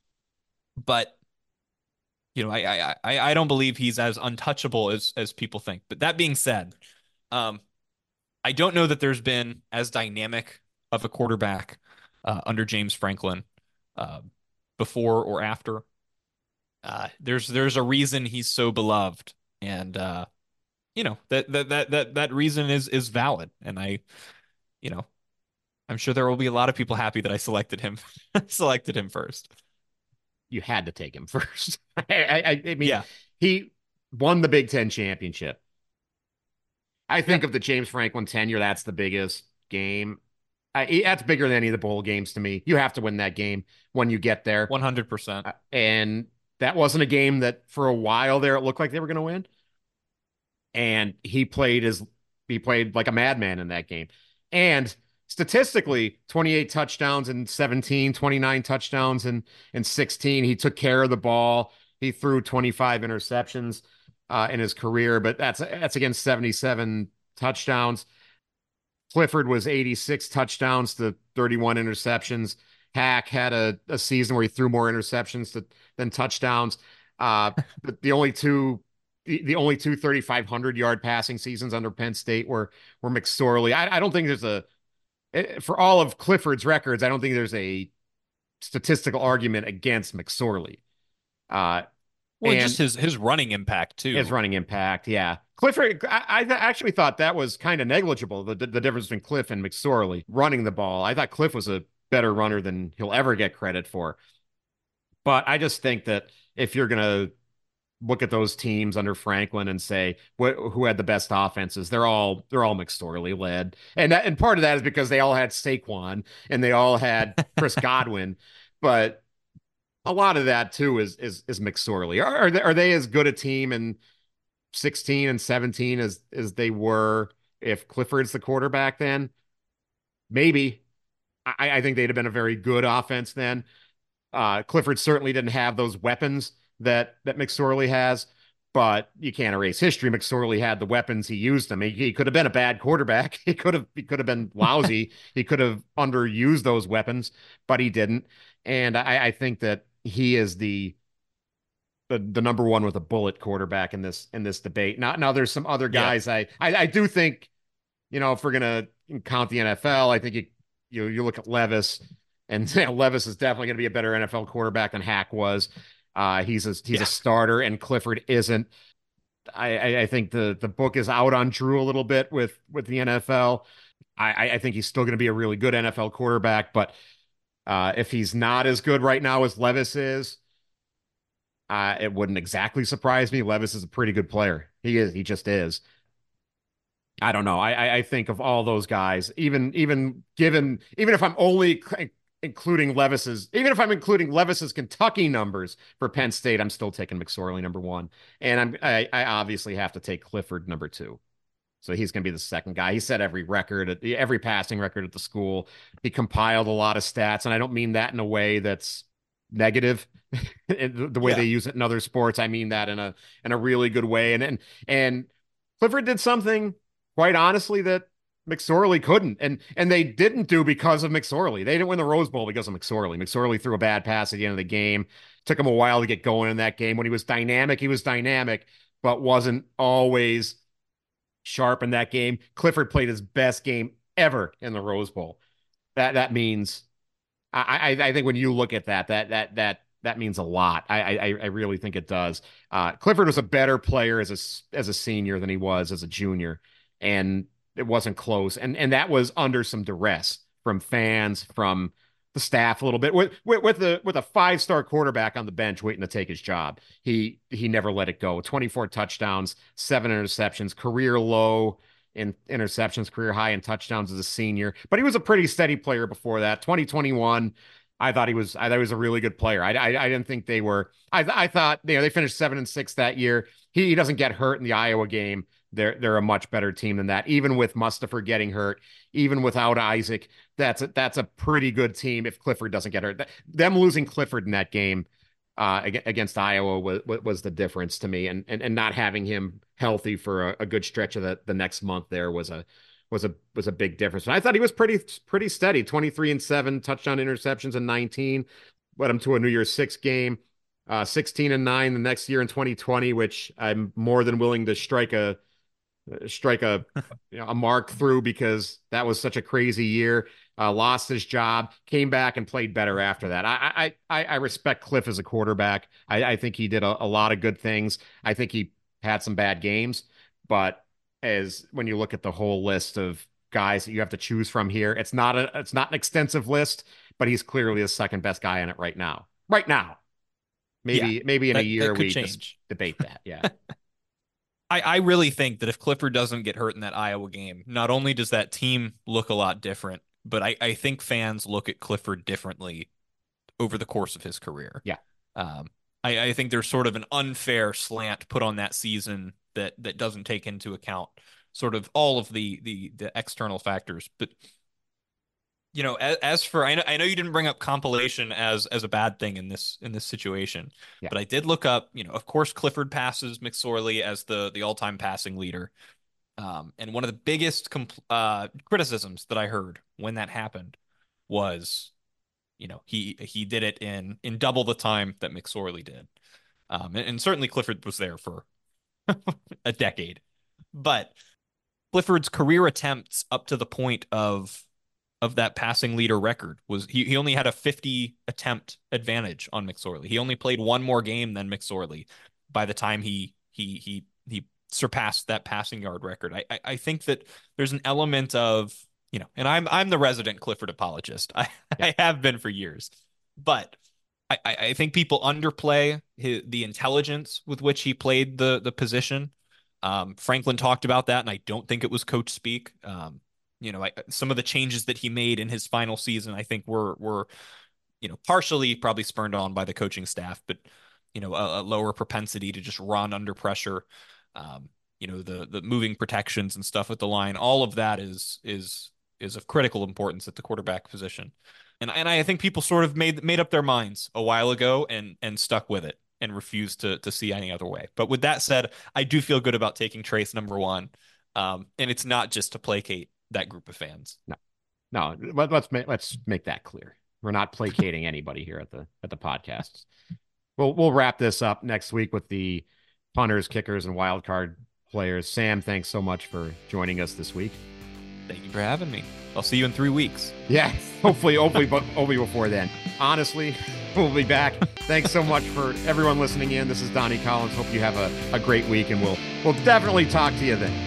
But you know, I I I don't believe he's as untouchable as as people think. But that being said, um, I don't know that there's been as dynamic of a quarterback uh, under James Franklin uh, before or after. Uh, there's there's a reason he's so beloved, and uh, you know that that that that that reason is is valid. And I, you know, I'm sure there will be a lot of people happy that I selected him selected him first. You had to take him first. I, I, I mean, Yeah. he won the Big Ten championship. I think Yeah. of the James Franklin tenure, that's the biggest game. I, that's bigger than any of the bowl games to me. You have to win that game when you get there. one hundred percent. Uh, and that wasn't a game that for a while there it looked like they were going to win. And he played as he played like a madman in that game. And statistically, twenty-eight touchdowns in seventeen, twenty-nine touchdowns in, in sixteen. He took care of the ball. He threw twenty-five interceptions uh, in his career, but that's that's against seventy-seven touchdowns. Clifford was eighty-six touchdowns to thirty-one interceptions. Hack had a, a season where he threw more interceptions to, than touchdowns. Uh, the, the only two the, the only two thirty-five hundred yard passing seasons under Penn State were were McSorley. I, I don't think there's a eh, for all of Clifford's records, I don't think there's a statistical argument against McSorley. Uh, Well, and just and his his running impact his too. running impact, yeah. Clifford, I, I actually thought that was kind of negligible, the, the difference between Cliff and McSorley running the ball. I thought Cliff was a better runner than he'll ever get credit for. But I just think that if you're going to look at those teams under Franklin and say what who had the best offenses, they're all they're all McSorley led, and that, and part of that is because they all had Saquon and they all had Chris Godwin, but a lot of that too is is is McSorley. Are, are they, are they as good a team in sixteen and seventeen as as they were if Clifford's the quarterback then? Maybe. I, I think they'd have been a very good offense then. Uh, Clifford certainly didn't have those weapons that that McSorley has, but you can't erase history. McSorley had the weapons; he used them. He, he could have been a bad quarterback. He could have he could have been lousy. He could have underused those weapons, but he didn't. And I, I think that he is the the the number one with a bullet quarterback in this in this debate. Now, now there's some other Yeah. guys. I I, I do think, you know, if we're gonna count the N F L, I think you you you look at Levis, and you know, Levis is definitely gonna be a better N F L quarterback than Hack was. Uh, he's a he's a Yeah. starter, and Clifford isn't. I, I I think the the book is out on Drew a little bit with with the N F L. I I think he's still gonna be a really good N F L quarterback, but uh, if he's not as good right now as Levis is, uh, it wouldn't exactly surprise me. Levis is a pretty good player. He is. He just is. I don't know. I, I I think of all those guys, even even given even if I'm only c- including Levis's, even if I'm including Levis's Kentucky numbers for Penn State, I'm still taking McSorley number one, and I'm I, I obviously have to take Clifford number two. So he's going to be the second guy. He set every record, at every passing record at the school. He compiled a lot of stats, and I don't mean that in a way that's negative. The way they Yeah. use it in other sports, I mean that in a in a really good way. And and and Clifford did something, quite honestly, that McSorley couldn't, and and they didn't do because of McSorley. They didn't win the Rose Bowl because of McSorley. McSorley threw a bad pass at the end of the game. Took him a while to get going in that game. When he was dynamic, he was dynamic, but wasn't always sharp in that game. Clifford played his best game ever in the Rose Bowl. That that means I I, I think when you look at that, that that that that means a lot. I I, I really think it does. Uh, Clifford was a better player as a as a senior than he was as a junior, and it wasn't close. And and that was under some duress from fans, from the staff a little bit. With with, with the with a five star quarterback on the bench waiting to take his job, he he never let it go. twenty-four touchdowns, seven interceptions, career low in interceptions, career high in touchdowns as a senior. But he was a pretty steady player before that. twenty twenty-one, I thought he was. I thought he was a really good player. I, I, I didn't think they were. I, I thought you know they finished seven and six that year. He, he doesn't get hurt in the Iowa game. They're they're a much better team than that. Even with Mustafa getting hurt, even without Isaac, that's a, that's a pretty good team. If Clifford doesn't get hurt, them losing Clifford in that game uh, against Iowa was was the difference to me, and and and not having him healthy for a, a good stretch of the the next month there was a was a was a big difference. And I thought he was pretty pretty steady. twenty-three and seven touchdown interceptions in nineteen. Led him to a New Year's Six game. Uh, sixteen and nine the next year in twenty twenty, which I'm more than willing to strike a strike a you know, a mark through because that was such a crazy year. Uh, lost his job, came back and played better after that. I I I, I respect Cliff as a quarterback. I, I think he did a, a lot of good things. I think he had some bad games, but as when you look at the whole list of guys that you have to choose from here, it's not a it's not an extensive list, but he's clearly the second best guy in it right now. Right now. Yeah. Maybe maybe in a That year that could we just change. debate that. Yeah. I, I really think that if Clifford doesn't get hurt in that Iowa game, not only does that team look a lot different, but I, I think fans look at Clifford differently over the course of his career. Yeah. Um, I, I think there's sort of an unfair slant put on that season that that doesn't take into account sort of all of the the the external factors. But you know, as, as for I know I know you didn't bring up compilation as as a bad thing in this in this situation, Yeah. but I did look up. You know, of course, Clifford passes McSorley as the the all time passing leader. Um, and one of the biggest compl- uh, criticisms that I heard when that happened was, you know, he he did it in in double the time that McSorley did. Um, and, and certainly Clifford was there for a decade. But Clifford's career attempts up to the point of of that passing leader record was he, he only had a fifty attempt advantage on McSorley. He only played one more game than McSorley by the time he he he he surpassed that passing yard record. I, I I think that there's an element of, you know, and I'm I'm the resident Clifford apologist. I, I have been for years. But I, I think people underplay his, the intelligence with which he played the the position. Um, Franklin talked about that, and I don't think it was coach speak. Um, you know, I, some of the changes that he made in his final season, I think were were, you know, partially probably spurned on by the coaching staff, but you know, a, a lower propensity to just run under pressure. Um, you know, the the moving protections and stuff at the line, all of that is is is of critical importance at the quarterback position. And and I think people sort of made made up their minds a while ago and and stuck with it and refused to to see any other way. But with that said, I do feel good about taking Trace number one. Um, and it's not just to placate that group of fans. No, no. Let, let's make let's make that clear. We're not placating anybody here at the at the podcast. We'll we'll wrap this up next week with the punters, kickers, and wild card players. Sam, thanks so much for joining us this week. Thank you for having me. I'll see you in three weeks. Yeah, hopefully, hopefully, but hopefully before then. Honestly, we'll be back. Thanks so much for everyone listening in. This is Donnie Collins. Hope you have a, a great week, and we'll we'll definitely talk to you then.